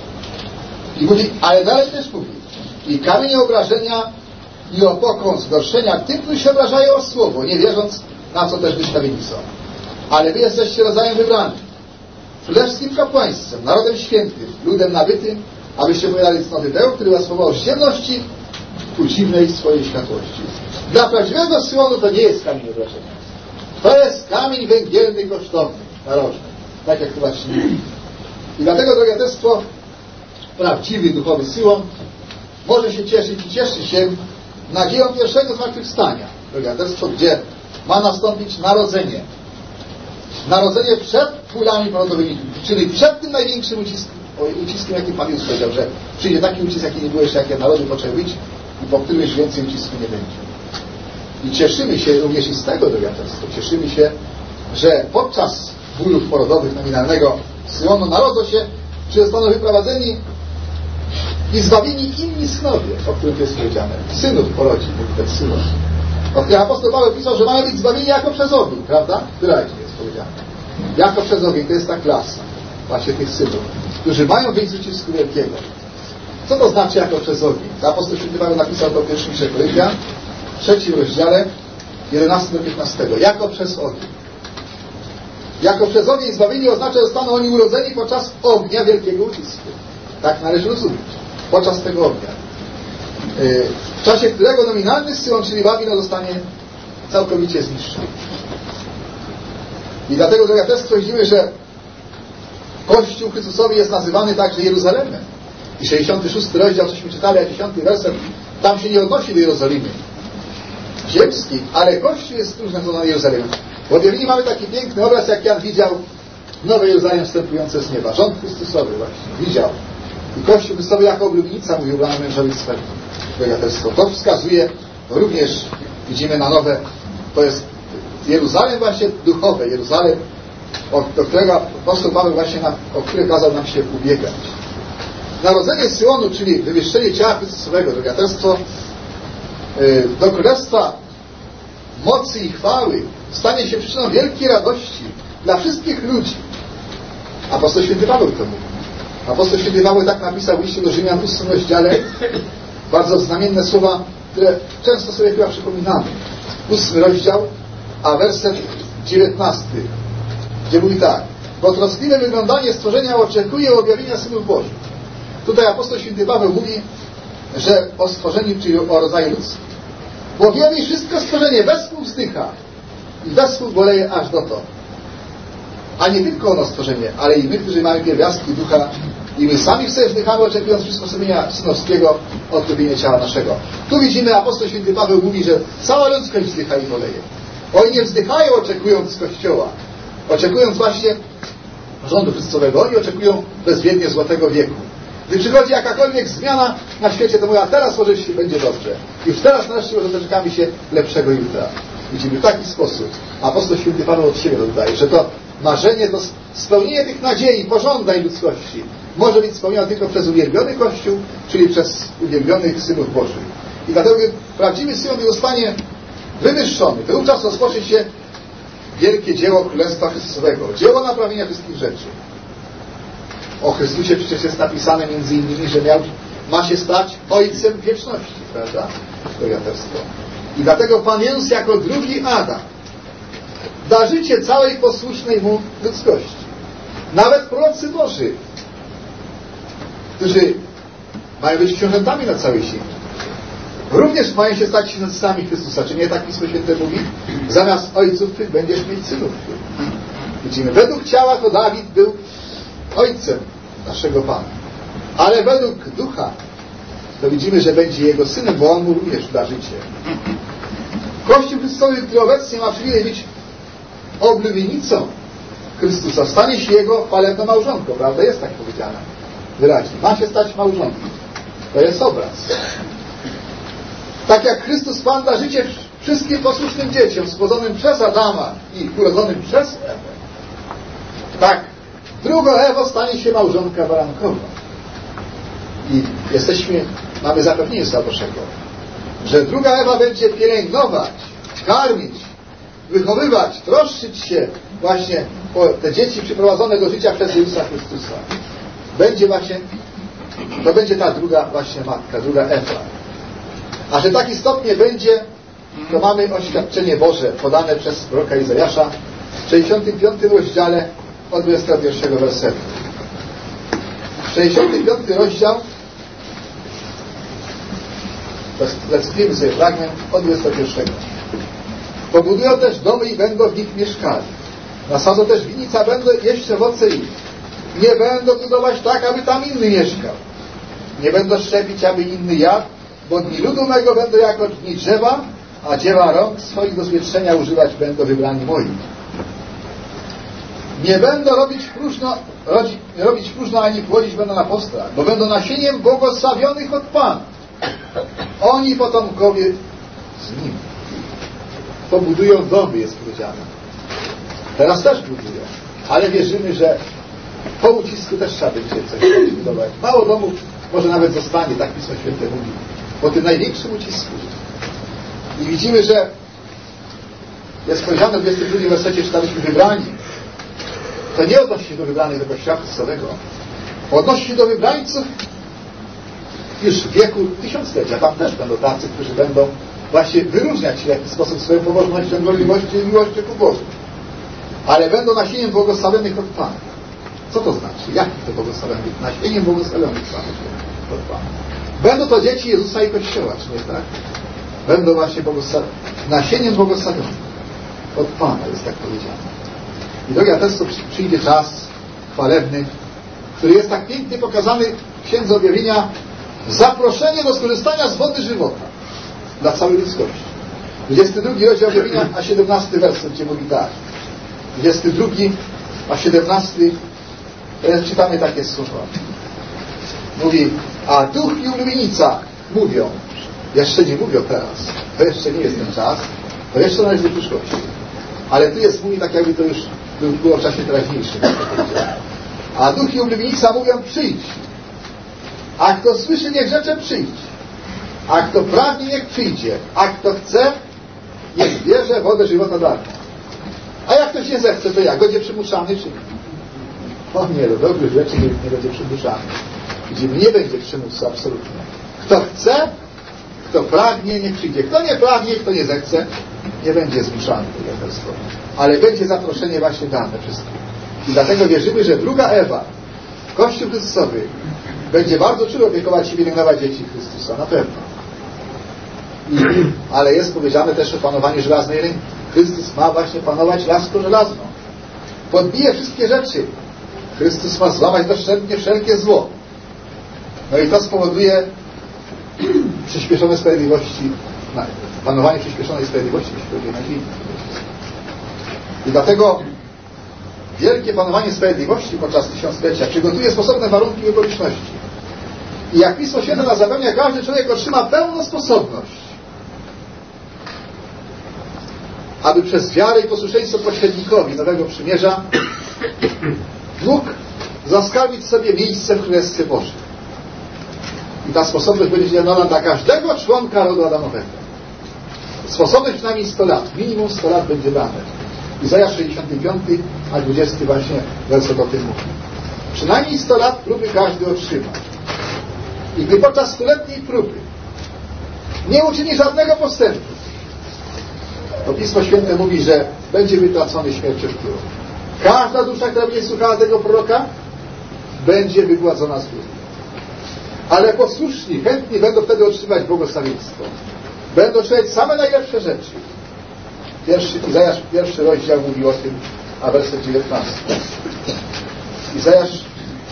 I mówi, ale dalej też mówi, i kamień obrażenia i opokłon zgorszenia tym, którzy się obrażają o słowo, nie wierząc, na co też wystawieni są. Ale wy jesteście rodzajem wybranym, królewskim kapłaństwem, narodem świętym, ludem nabytym, abyście powiadali cnoty tego, który was powołał z ciemności ku dziwnej swojej światłości. Dla prawdziwego Syjonu to nie jest kamień obrażenia. To jest kamień węgielny, kosztowny, narożny. Tak jak tu właśnie mówi. I dlatego, drogie braterstwo, prawdziwy duchowy Syjon może się cieszyć i cieszy się nadzieją pierwszego zmartwychwstania, drogie braterstwo, gdzie ma nastąpić narodzenie. Narodzenie przed kulami porodowymi, czyli przed tym największym uciskiem, jaki Pan Jezus powiedział, że przyjdzie taki ucisk, jaki nie było jeszcze, jakie narody poczęły być i po którym już więcej ucisku nie będzie. I cieszymy się również i z tego, drogie braterstwo, cieszymy się, że podczas bólów porodowych nominalnego Syjonu narodzą się, czy zostaną wyprowadzeni i zbawieni inni synowie, o których jest powiedziane. Synów porodzi, mówi ten Syjon. O których apostoł Paweł pisał, że mają być zbawieni jako przez ogień, prawda? Wyraźnie jest powiedziane. Jako przez ogień, to jest ta klasa właśnie tych synów, którzy mają wyjść z ucisku wielkiego. Co to znaczy jako przez ogień? Apostoł Święty Paweł napisał to w pierwszym liście Koryntian, w 3 rozdziale, 11 do 15. Jako przez ogień. Jako przez ogień zbawieni oznacza, że zostaną oni urodzeni podczas ognia wielkiego ucisku. Tak należy rozumieć. Podczas tego ognia. W czasie którego nominalny Syjon, czyli Babilon, zostanie całkowicie zniszczony. I dlatego, drogie braterstwo, widzimy, że Kościół Chrystusowy jest nazywany także Jeruzalemem. I 66 rozdział, cośmy czytali, a 10 werset, tam się nie odnosi do Jerozolimy ziemskiej, ale Kościół jest różny nazywany Jeruzalemem. Bo w Biblii mamy taki piękny obraz, jak Jan widział nowe Jeruzalem wstępujące z nieba. Rząd Chrystusowy właśnie widział. I Kościół Chrystusowy jako oblubienica, mówił ubrana mężowi swego. To wskazuje, to również widzimy na nowe, to jest Jeruzalem właśnie duchowe, Jeruzalem, do którego apostoł Paweł właśnie o który kazał nam się ubiegać. Narodzenie Syjonu, czyli wywyższenie ciała Chrystusowego, drogie braterstwo, do królestwa mocy i chwały stanie się przyczyną wielkiej radości dla wszystkich ludzi. Apostoł Święty Paweł to mówi. Apostoł Święty Paweł tak napisał w liście do Rzymian w 8 rozdziale, bardzo znamienne słowa, które często sobie chyba przypominamy. 8 rozdział, a werset 19, gdzie mówi tak: bo troskliwe wyglądanie stworzenia oczekuje objawienia synów Bożych. Tutaj apostoł Święty Paweł mówi, że o stworzeniu, czyli o rodzaju ludzkim. Bo wiemy, wszystko stworzenie wespół wzdycha i wespół boleje aż dotąd. A nie tylko ono stworzenie, ale i my, którzy mamy pierwiastki ducha, i my sami sobie wzdychamy, oczekując przysposobienia synowskiego odkupienia ciała naszego. Tu widzimy, apostoł święty Paweł mówi, że cała ludzkość wzdycha i boleje. Oni nie wzdychają oczekując Kościoła, oczekując właśnie rządu Chrystusowego. Oni oczekują bezwiednie złotego wieku. Gdy przychodzi jakakolwiek zmiana na świecie, to mówią, a teraz może się będzie dobrze. Już teraz nareszcie może doczekamy się lepszego jutra. Widzimy w taki sposób. Apostoł święty Paweł od siebie dodaje, że to marzenie, to spełnienie tych nadziei, pożądań ludzkości może być spełnione tylko przez uwielbiony Kościół, czyli przez uwielbionych synów Bożych. I dlatego, gdy prawdziwy Syn zostanie wywyższony, to wówczas rozpocznie się wielkie dzieło Królestwa Chrystusowego, dzieło naprawienia wszystkich rzeczy. O Chrystusie przecież jest napisane między innymi, że ma się stać Ojcem wieczności, prawda? To jaterstwo. I dlatego Pan Jezus jako drugi Adam da życie całej posłusznej Mu ludzkości. Nawet prorocy Boży, którzy mają być książętami na całej ziemi, również mają się stać synami Chrystusa. Czy nie tak Pismo Święte mówi? Zamiast ojców tych będziesz mieć synów tych. Widzimy, według ciała to Dawid był ojcem naszego Pana. Ale według ducha to widzimy, że będzie jego synem, bo on mu również da życie. Kościół Chrystusowy, który obecnie ma przywilej być oblubienicą Chrystusa, stanie się jego chwalebną małżonką. Prawda? Jest tak powiedziane wyraźnie. Ma się stać małżonką. To jest obraz. Tak jak Chrystus Pan da życie wszystkim posłusznym dzieciom spłodzonym przez Adama i urodzonym przez Ewę, tak drugą Ewo stanie się małżonka barankowa. I mamy zapewnienie Słowa Bożego, że druga Ewa będzie pielęgnować, karmić, wychowywać, troszczyć się właśnie o te dzieci przyprowadzone do życia przez Jezusa Chrystusa. To będzie ta druga właśnie matka, druga Ewa. A że taki stopnie będzie, to mamy oświadczenie Boże podane przez proroka Izajasza w 65 rozdziale od 21 wersetu. 65 rozdział, zacytujemy sobie fragment od 21. Pobudują też domy i będą w nich mieszkali. Nasadzą też winnica, będą jeść owoce ich. Nie będą budować tak, aby tam inny mieszkał. Nie będą szczepić, aby inny jadł, bo dni ludu mego będą jako dni drzewa, a dzieła rąk swoich do zwietrzenia używać będą wybrani moi. Nie będą robić próżno, ani płodzić będą na postrach, bo będą nasieniem błogosławionych od Pana. Oni potomkowie z nim. Pobudują domy, jest powiedziane. Teraz też budują, ale wierzymy, że po ucisku też trzeba będzie coś budować. Mało domów może nawet zostanie, tak Pismo Święte mówi, po tym największym ucisku. I widzimy, że jest powiedziane w 22 wersecie, czytaliśmy wybrani. To nie odnosi się do wybranych do Kościoła Chrystusowego. Odnosi się do wybrańców już w wieku tysiąclecia. Tam też będą tacy, którzy będą właśnie wyróżniać się w jakiś sposób swoją pobożnością, gorliwością i miłością ku Bogu. Ale będą nasieniem błogosławionych od Pana. Co to znaczy? Jakich to błogosławionych? Nasieniem błogosławionych od Pana. Będą to dzieci Jezusa i Kościoła, czy nie tak? Będą właśnie nasieniem błogosławionych od Pana, jest tak powiedziane. I drogi atesto, przyjdzie czas chwalebny, który jest tak pięknie pokazany w Księdze Objawienia, zaproszenie do skorzystania z wody żywota dla całej ludzkości. 22 rozdział Objawienia, a 17 werset, gdzie mówi tak. 22, a 17 czytamy takie słowa. Mówi, a duch i ulubienica mówią. Jeszcze nie mówią teraz. To jeszcze nie jest ten czas. To jeszcze należy do przyszłości. Ale tu jest, mówi tak jakby to już było w czasie teraźniejszym. A duch i ulubienica mówią, przyjdź. A kto słyszy, niech rzecze przyjdź. A kto pragnie, niech przyjdzie. A kto chce, niech bierze wodę żywota darmo. A jak ktoś nie zechce, to jak? Będzie przymuszany, czy nie? O nie, do dobrych rzeczy nie będzie przymuszany. Gdzie nie będzie przymusu, absolutnie. Kto chce, kto pragnie, niech przyjdzie. Kto nie pragnie, kto nie zechce, nie będzie zmuszany. Ale będzie zaproszenie właśnie dane wszystkim. I dlatego wierzymy, że druga Ewa, Kościół Chrystusowy, będzie bardzo czuło opiekować się i pielęgnować dzieci Chrystusa. Na pewno. Ale jest powiedziane też o panowaniu żelaznej ręki. Chrystus ma właśnie panować laską żelazną. podbije wszystkie rzeczy. Chrystus ma złamać doszczętnie wszelkie zło. No i to spowoduje przyspieszone sprawiedliwości, panowanie przyspieszonej sprawiedliwości na ziemi. I dlatego wielkie panowanie sprawiedliwości podczas tysiąclecia przygotuje sposobne warunki i okoliczności. I jak Pismo Święte nas zapewnia, każdy człowiek otrzyma pełną sposobność, aby przez wiarę i posłuszeństwo pośrednikowi Nowego Przymierza mógł zaskarbić sobie miejsce w Królestwie Bożym. I ta sposobność będzie dana dla każdego członka rodu Adamowego. Sposobność przynajmniej 100 lat, minimum 100 lat będzie dane. Izajasz 65, a 20 właśnie werset o tym mówi. Przynajmniej 100 lat próby każdy otrzyma. I gdy podczas 100-letniej próby nie uczyni żadnego postępu, to Pismo Święte mówi, że będzie wytracony śmiercią królów. Każda dusza, która będzie słuchała tego proroka, będzie wygładzona z góry. Ale posłuszni, chętni będą wtedy otrzymać błogosławieństwo. Będą otrzymać same najlepsze rzeczy. Izajasz, 1 rozdział mówi o tym, a werset 19. Izajasz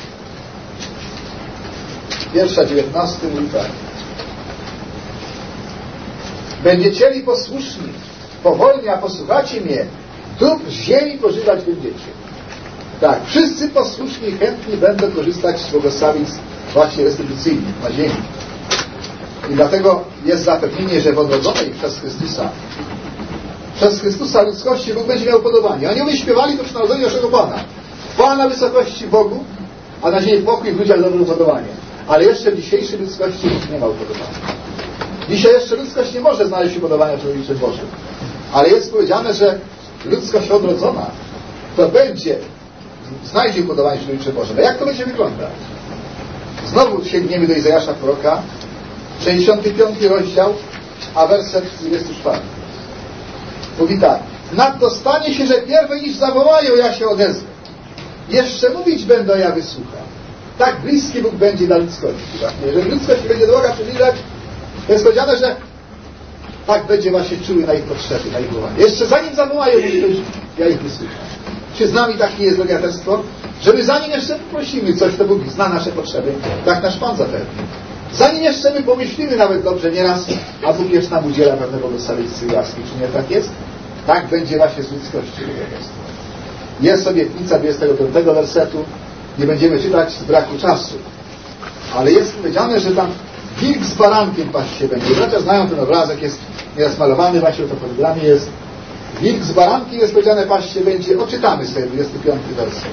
1:19 mówi tak. Będziecie li posłuszni, powolni, a posłuchacie mnie, dóbr ziemi pożywać będziecie. Tak, wszyscy posłuszni i chętni będą korzystać z błogosławieństw właśnie restytucyjnych na ziemi. I dlatego jest zapewnienie, że w odrodzonej przez Chrystusa ludzkości Bóg będzie miał upodobanie. Oni śpiewali to przy narodzeniu naszego Pana. Chwała na wysokości Bogu, a na ziemi pokój w ludziach dobre upodobanie. Ale jeszcze w dzisiejszej ludzkości nie ma upodobania. Dzisiaj jeszcze ludzkość nie może znaleźć upodobania przed obliczem Bożym. Ale jest powiedziane, że ludzkość odrodzona to znajdzie upodobanie przed obliczem Bożym. A jak to będzie wyglądać? Znowu sięgniemy do Izajasza proroka, 65 rozdział, a werset 24. Mówi tak. Nadto stanie się, że pierwej niż zawołają, ja się odezwę. Jeszcze mówić będę, ja wysłucham. Tak bliski Bóg będzie dla ludzkości. Właśnie. Jeżeli ludzkość będzie do Boga przybliżać, to jest powiedziane, że tak będzie właśnie czuły na ich potrzeby, na ich wołanie. Jeszcze zanim zawołają, ja ich wysłucham. Czy z nami takie jest drogiaterstwo? Że my zanim jeszcze prosimy coś, to Bóg zna nasze potrzeby. Tak nasz Pan zapewni. Zanim jeszcze my pomyślimy nawet dobrze nieraz, a Bóg jeszcze nam udziela pewnego błogosławieństwa i łaski. Czy nie tak jest? Tak będzie właśnie z ludzkością. Jest obietnica 25 wersetu. Nie będziemy czytać z braku czasu. Ale jest powiedziane, że tam wilk z barankiem paść się będzie. Bracia znają ten obrazek, jest nieraz malowany, właśnie to w programie jest. Wilk z barankiem jest powiedziane, paść się będzie. Odczytamy sobie 25 werset.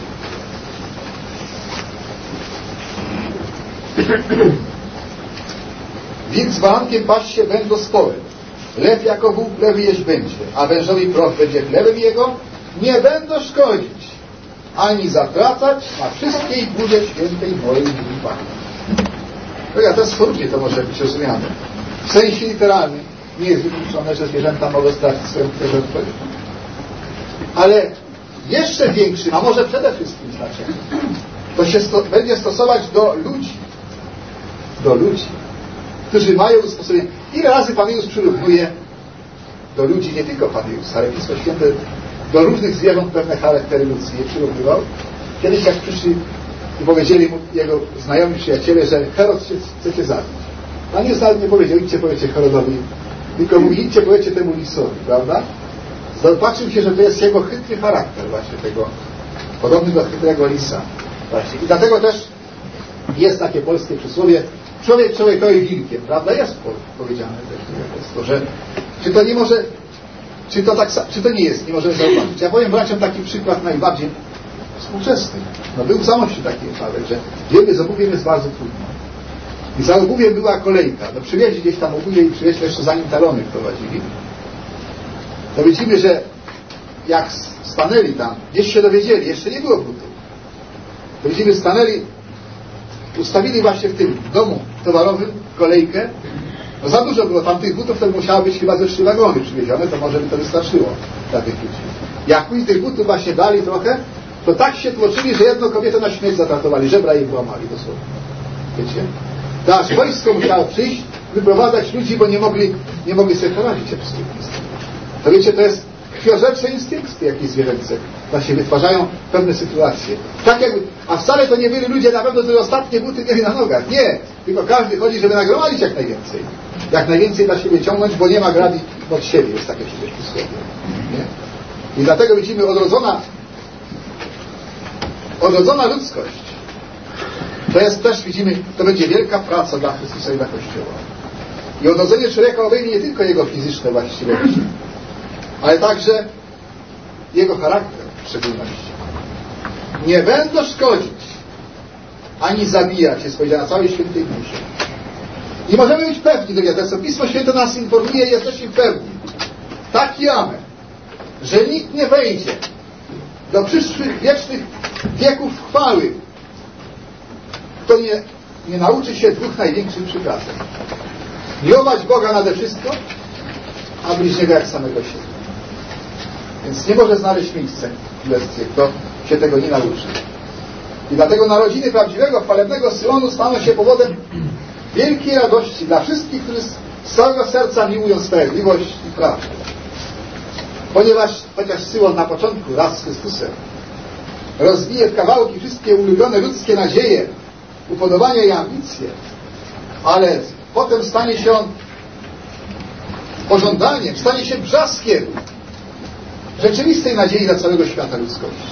Wilk z barankiem paść się będą sporem. Lew jako wół plewy jeść będzie, a wężowi proch będzie chlebem jego. Nie będą szkodzić, ani zatracać na wszystkiej budzie świętej mojej Panu. To ja też różnie to może być rozumiane. W sensie literalnym nie jest wykluczone, że zwierzęta mogą stracić swoją żertwę. Ale jeszcze większym, a może przede wszystkim znaczeniu, to się będzie stosować do ludzi. Do ludzi, którzy mają usposobienie. Ile razy Pan Jezus przyrównuje do ludzi, nie tylko Pan Jezus, ale Pismo Święte, do różnych zwierząt pewne charaktery ludzkie je przyrównywał. Kiedyś jak przyszli i powiedzieli mu jego znajomi przyjaciele, że Herod chce cię zabić. Pan Jezus nawet nie powiedział, idźcie powiecie Herodowi, tylko mówi, idźcie powiecie temu lisowi, prawda? Zobaczył się, że to jest jego chytry charakter właśnie tego, podobny do chytrego lisa. Właśnie. I dlatego też jest takie polskie przysłowie, człowiek człowiekowi wilkiem, prawda? Jest powiedziane też, że czy to nie może, czy to nie jest, nie możemy zauważyć. Ja powiem braciom taki przykład najbardziej współczesny. No był w całości taki wypadek, że wiemy, z obuwiem jest bardzo trudno. I za obuwiem była kolejka. No przywieźli gdzieś tam obuwie i przywieźli jeszcze zanim talony wprowadzili. To widzimy, że jak stanęli tam, gdzieś się dowiedzieli, jeszcze nie było butów. To widzimy, stanęli, ustawili właśnie w tym domu towarowym kolejkę. No za dużo było tam tych butów, to musiało być chyba ze 3 wagony przywiezione, to może by to wystarczyło dla tych ludzi. Jak później tych butów właśnie dali trochę, to tak się tłoczyli, że jedną kobietę na śmierć zatratowali, żebra jej włamali dosłownie. Wiecie? To aż wojsko musiało przyjść, wyprowadzać ludzi, bo nie mogli sobie poradzić. To wiecie, to jest krwiożercze instynkty jakieś zwierzęce właśnie wytwarzają pewne sytuacje. Tak jakby, a wcale to nie byli ludzie na pewno, które ostatnie buty mieli na nogach. Nie, tylko każdy chodzi, żeby nagromadzić jak najwięcej. Jak najwięcej dla siebie ciągnąć, bo nie ma grabi od siebie. Jest takie przecież przysłowie. Nie? I dlatego widzimy odrodzona ludzkość. To jest też, widzimy, to będzie wielka praca dla Chrystusa i dla Kościoła. I odrodzenie człowieka obejmie nie tylko jego fizyczne właściwości, ale także jego charakter w szczególności. Nie będą szkodzić, ani zabijać, jest powiedziane na całej świętej górze. I możemy być pewni, drogie bracia, Pismo Święte nas informuje i jesteśmy pewni. Tak i amen, że nikt nie wejdzie do przyszłych wiecznych wieków chwały, kto nie nauczy się dwóch największych przykazań. Miłować Boga nade wszystko, a bliźniego jak samego siebie. Więc nie może znaleźć miejsca w królestwie, kto się tego nie nauczy. I dlatego narodziny prawdziwego, chwalebnego Syonu staną się powodem wielkiej radości dla wszystkich, którzy z całego serca miłują sprawiedliwość i prawdę. Ponieważ chociaż Syjon na początku wraz z Chrystusem rozbije w kawałki wszystkie ulubione ludzkie nadzieje, upodobania i ambicje, ale potem stanie się on pożądaniem, stanie się brzaskiem rzeczywistej nadziei dla całego świata ludzkości.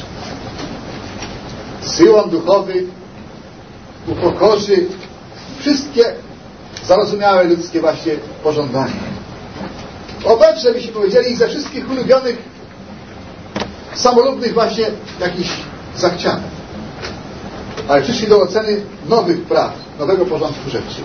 Syjon duchowy upokorzy wszystkie zarozumiałe ludzkie właśnie pożądania. Obedrze, byśmy powiedzieli, ich ze wszystkich ulubionych, samolubnych właśnie jakichś zachcianek. Ale przyszli do oceny nowych praw, nowego porządku rzeczy.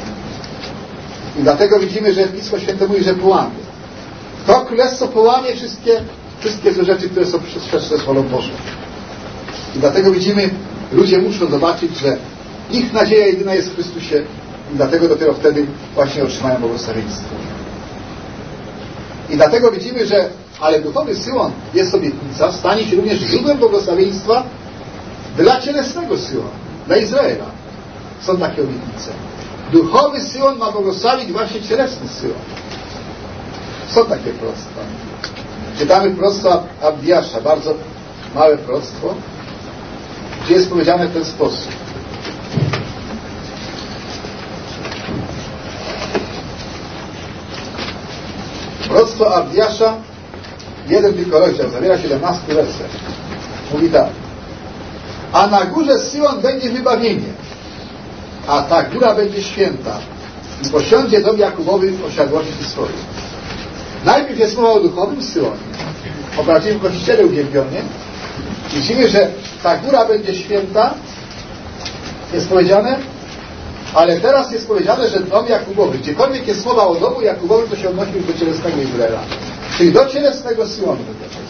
I dlatego widzimy, że Pismo Święte mówi, że połamie. To królestwo połamie wszystkie te rzeczy, które są sprzeczne z wolą Bożą. I dlatego widzimy, ludzie muszą zobaczyć, że ich nadzieja jedyna jest w Chrystusie i dlatego dopiero wtedy właśnie otrzymają błogosławieństwo. I dlatego widzimy, że ale duchowy Syjon jest obietnica, stanie się również źródłem błogosławieństwa dla cielesnego Syjonu, dla Izraela. Są takie obietnice. Duchowy Syjon ma błogosławić właśnie cielesny Syjon. Są takie proroctwa. Czytamy proroctwo Abdiasza, bardzo małe proroctwo, gdzie jest powiedziane w ten sposób. Proroctwo Abdiasza, jeden tylko rozdział, zawiera 17 werset. Mówi tak. A na górze Syjon będzie wybawienie, a ta góra będzie święta i posiądzie dom Jakubowy w posiadłości swojej. Najpierw jest mowa o duchowym Syjonie, o prawdziwym Kościele uwielbionym. Widzimy, że ta góra będzie święta, jest powiedziane, ale teraz jest powiedziane, że dom Jakubowy, gdziekolwiek jest mowa o domu Jakubowym, to się odnosi do cielesnego Izraela, czyli do cielesnego Syjonu.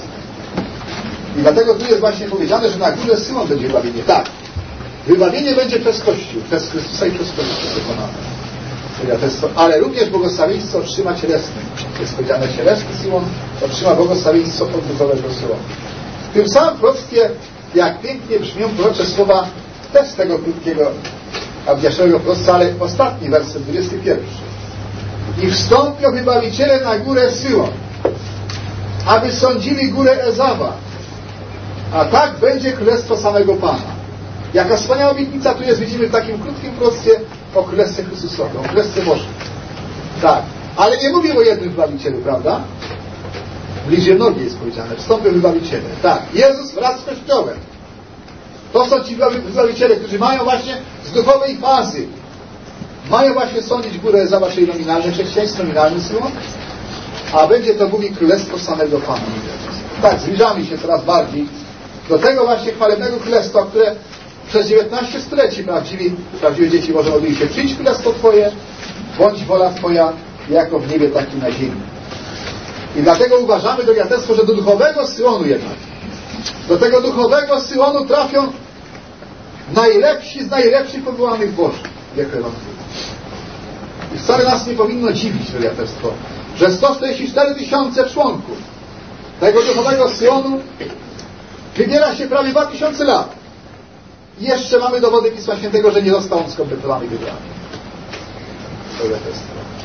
I dlatego tu jest właśnie powiedziane, że na górze Syjon będzie wybawienie. Tak, wybawienie będzie przez Kościół, przez Chrystusa i przez Kościół wykonane. Ale również błogosławieństwo otrzyma cielesny. Jest powiedziane, cielesny Syjon otrzyma błogosławieństwo od duchowego Syjonu. W tym samym proroctwie, jak pięknie brzmią prorocze słowa też z tego krótkiego Abdiaszowego proroctwa, ale ostatni werset, 21. I wstąpią wybawiciele na górę Syjon, aby sądzili górę Ezawa, a tak będzie królestwo samego Pana. Jaka wspaniała obietnica tu jest, widzimy w takim krótkim proroctwie o Królestwie Chrystusowym, o Królestwie Bożym. Tak, ale nie mówię o jednym wybawicielu, prawda? W liczbie mnogiej jest powiedziane, wstąpią wybawiciele. Tak, Jezus wraz z Kościołem. To są ci wybawiciele, którzy mają właśnie z duchowej fazy, mają właśnie sądzić górę Ezawa, czyli nominalne chrześcijaństwo, nominalny Syjon, a będzie to, mówi, Królestwo samego Pana. Tak, zbliżamy się coraz bardziej do tego właśnie chwalebnego królestwa, które przez 19 stuleci prawdziwe dzieci Boże modlili się: przyjdź królestwo Twoje, bądź wola Twoja, jako w niebie, tak i na ziemi. I dlatego uważamy, drogie braterstwo, że do duchowego Syjonu jednak, do tego duchowego Syjonu trafią najlepsi z najlepszych powołanych Bożych, jak Ewangelię. I wcale nas nie powinno dziwić, drogie braterstwo, że 144 000 członków tego duchowego Syjonu wybiera się prawie 2000 lat. I jeszcze mamy dowody Pisma Świętego, że nie został on skompletowany i wybrany. Drogie braterstwo.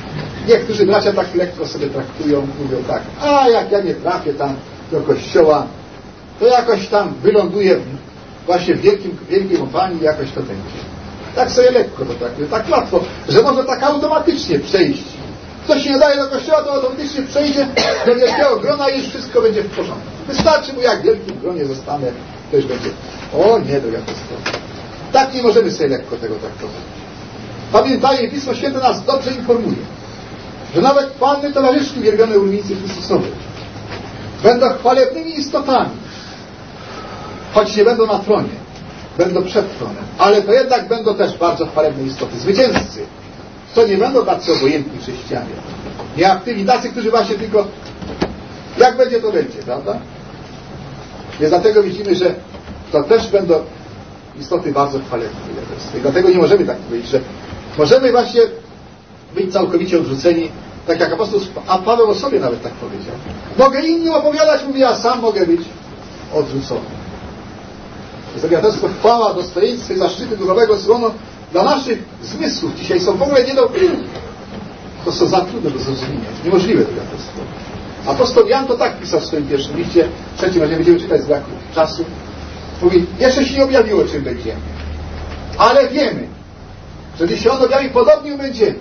niektórzy bracia tak lekko sobie traktują, mówią tak, a jak ja nie trafię tam do kościoła, to jakoś tam wyląduję właśnie w wielkiej kompanii, jakoś to będzie. Tak sobie lekko to traktuję, tak łatwo, że można tak automatycznie przejść. Kto się nie daje do kościoła, to automatycznie przejdzie do wielkiego grona i już wszystko będzie w porządku. Wystarczy mu, jak w wielkim gronie zostanę, to już będzie. O nie, droga siostro. Tak nie możemy sobie lekko tego traktować. Pamiętajmy, Pismo Święte nas dobrze informuje, że nawet panny towarzyszki uwielbione ulubieńcy Chrystusowe będą chwalebnymi istotami, choć nie będą na tronie, będą przed tronem, ale to jednak będą też bardzo chwalebne istoty, zwycięzcy. To nie będą tacy obojętni chrześcijanie, nieaktywni, tacy, którzy właśnie tylko jak będzie, to będzie, prawda? Więc dlatego widzimy, że to też będą istoty bardzo chwalebne. I dlatego nie możemy tak powiedzieć, że możemy właśnie być całkowicie odrzuceni, tak jak apostoł, a Paweł o sobie nawet tak powiedział. Mogę innym opowiadać, mówi, a sam mogę być odrzucony. Zawiadectwo chwała, dostojeństwo i zaszczyty duchowego słono dla naszych zmysłów dzisiaj są w ogóle nie do... To są za trudne do zrozumienia. Niemożliwe to zawiadectwo. Apostoł Jan to tak pisał w swoim pierwszym liście, trzecim, że nie będziemy czytać z braku czasu. Mówi, jeszcze się nie objawiło, czym będziemy. Ale wiemy, że gdy się on objawi, podobnie będziemy.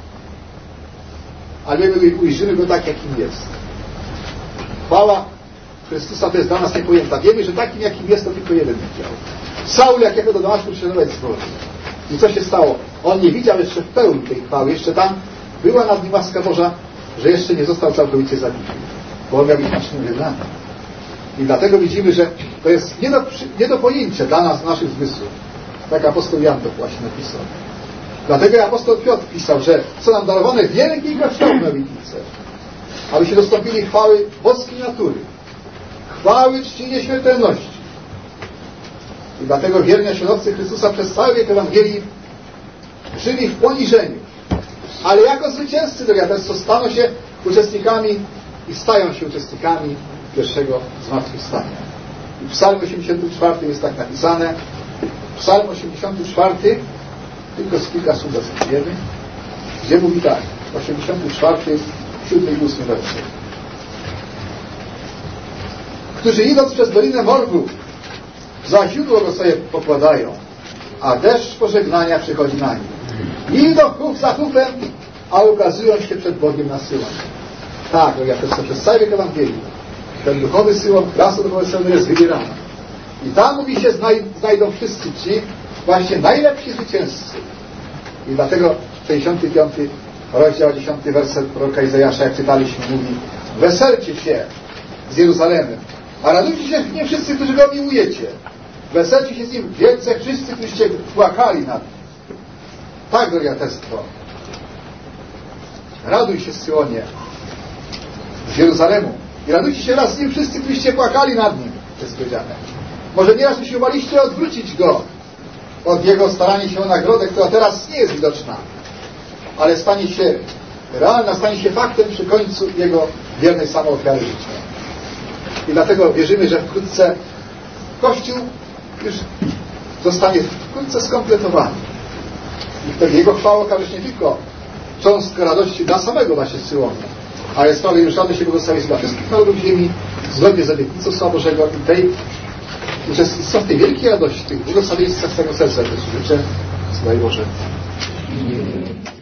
Ale my ujrzymy go tak, jakim jest. Chwała Chrystusa to jest dla nas niepojęta. Wiemy, że takim, jakim jest, to tylko jeden widział. Saul, jakiego do Damaszku prześladować zwołał. I co się stało? On nie widział jeszcze w pełni tej chwały. Jeszcze tam była nad nim łaska Boża, że jeszcze nie został całkowicie zabity. Bo on miał być naszym wybranym. I dlatego widzimy, że to jest nie do pojęcia dla nas, naszych zmysłów. Tak apostoł Jan to właśnie napisał. Dlatego apostoł Piotr pisał, że są nam darowane wielkie i kosztowne obietnice, abyśmy dostąpili chwały boskiej natury, chwały czci nieśmiertelności. I dlatego wierni naśladowcy Chrystusa przez cały wiek Ewangelii żyli w poniżeniu. Ale jako zwycięzcy do wiaderstwa staną się uczestnikami i stają się uczestnikami pierwszego zmartwychwstania. I w Psalmie 84 jest tak napisane. Psalm 84, tylko z kilka słów zacytujemy, gdzie mówi tak, 84, 7 i 8 werset. Którzy idąc przez dolinę Morgu, za źródło go sobie pokładają, a deszcz pożegnania przychodzi na nich. Idą chłop za chłopem, a ukazują się przed Bogiem na Syłon. Tak, jak to przez cały wiek Ewangelii. Ten duchowy Syłon, klasa duchowy Syłon jest wybierana. I tam, mówi się, znajdą wszyscy ci właśnie najlepsi zwycięzcy. I dlatego 65 rozdział 10 werset proroka Izajasza, jak czytaliśmy, mówi: weselcie się z Jeruzalemem, a radujcie się nie wszyscy, którzy go miłujecie. Weselcie się z nim wielce wszyscy, którzyście płakali nad nim. Tak, drogie braterstwo. Raduj się, Syłonie, z Jeruzalemu. I radujcie się raz z nim wszyscy, którzyście płakali nad nim. Jest powiedziane. Może nieraz usiłowaliście odwrócić go od jego starania się o nagrodę, która teraz nie jest widoczna, ale stanie się realna, stanie się faktem przy końcu jego wiernej samoofiary życia. I dlatego wierzymy, że wkrótce Kościół już zostanie wkrótce skompletowany. I wtedy jego chwała okaże się nie tylko cząstkę radości dla samego właśnie Syłonu, ale sprawy już radość się błogosławieństwa dla wszystkich narodów ziemi, zgodnie z obietnicą Słowa Bożego i tej uczestnictwa w tej wielkiej radości, w tych błogosławieństwach z całego serca. Życzę, Słuchaj Boże.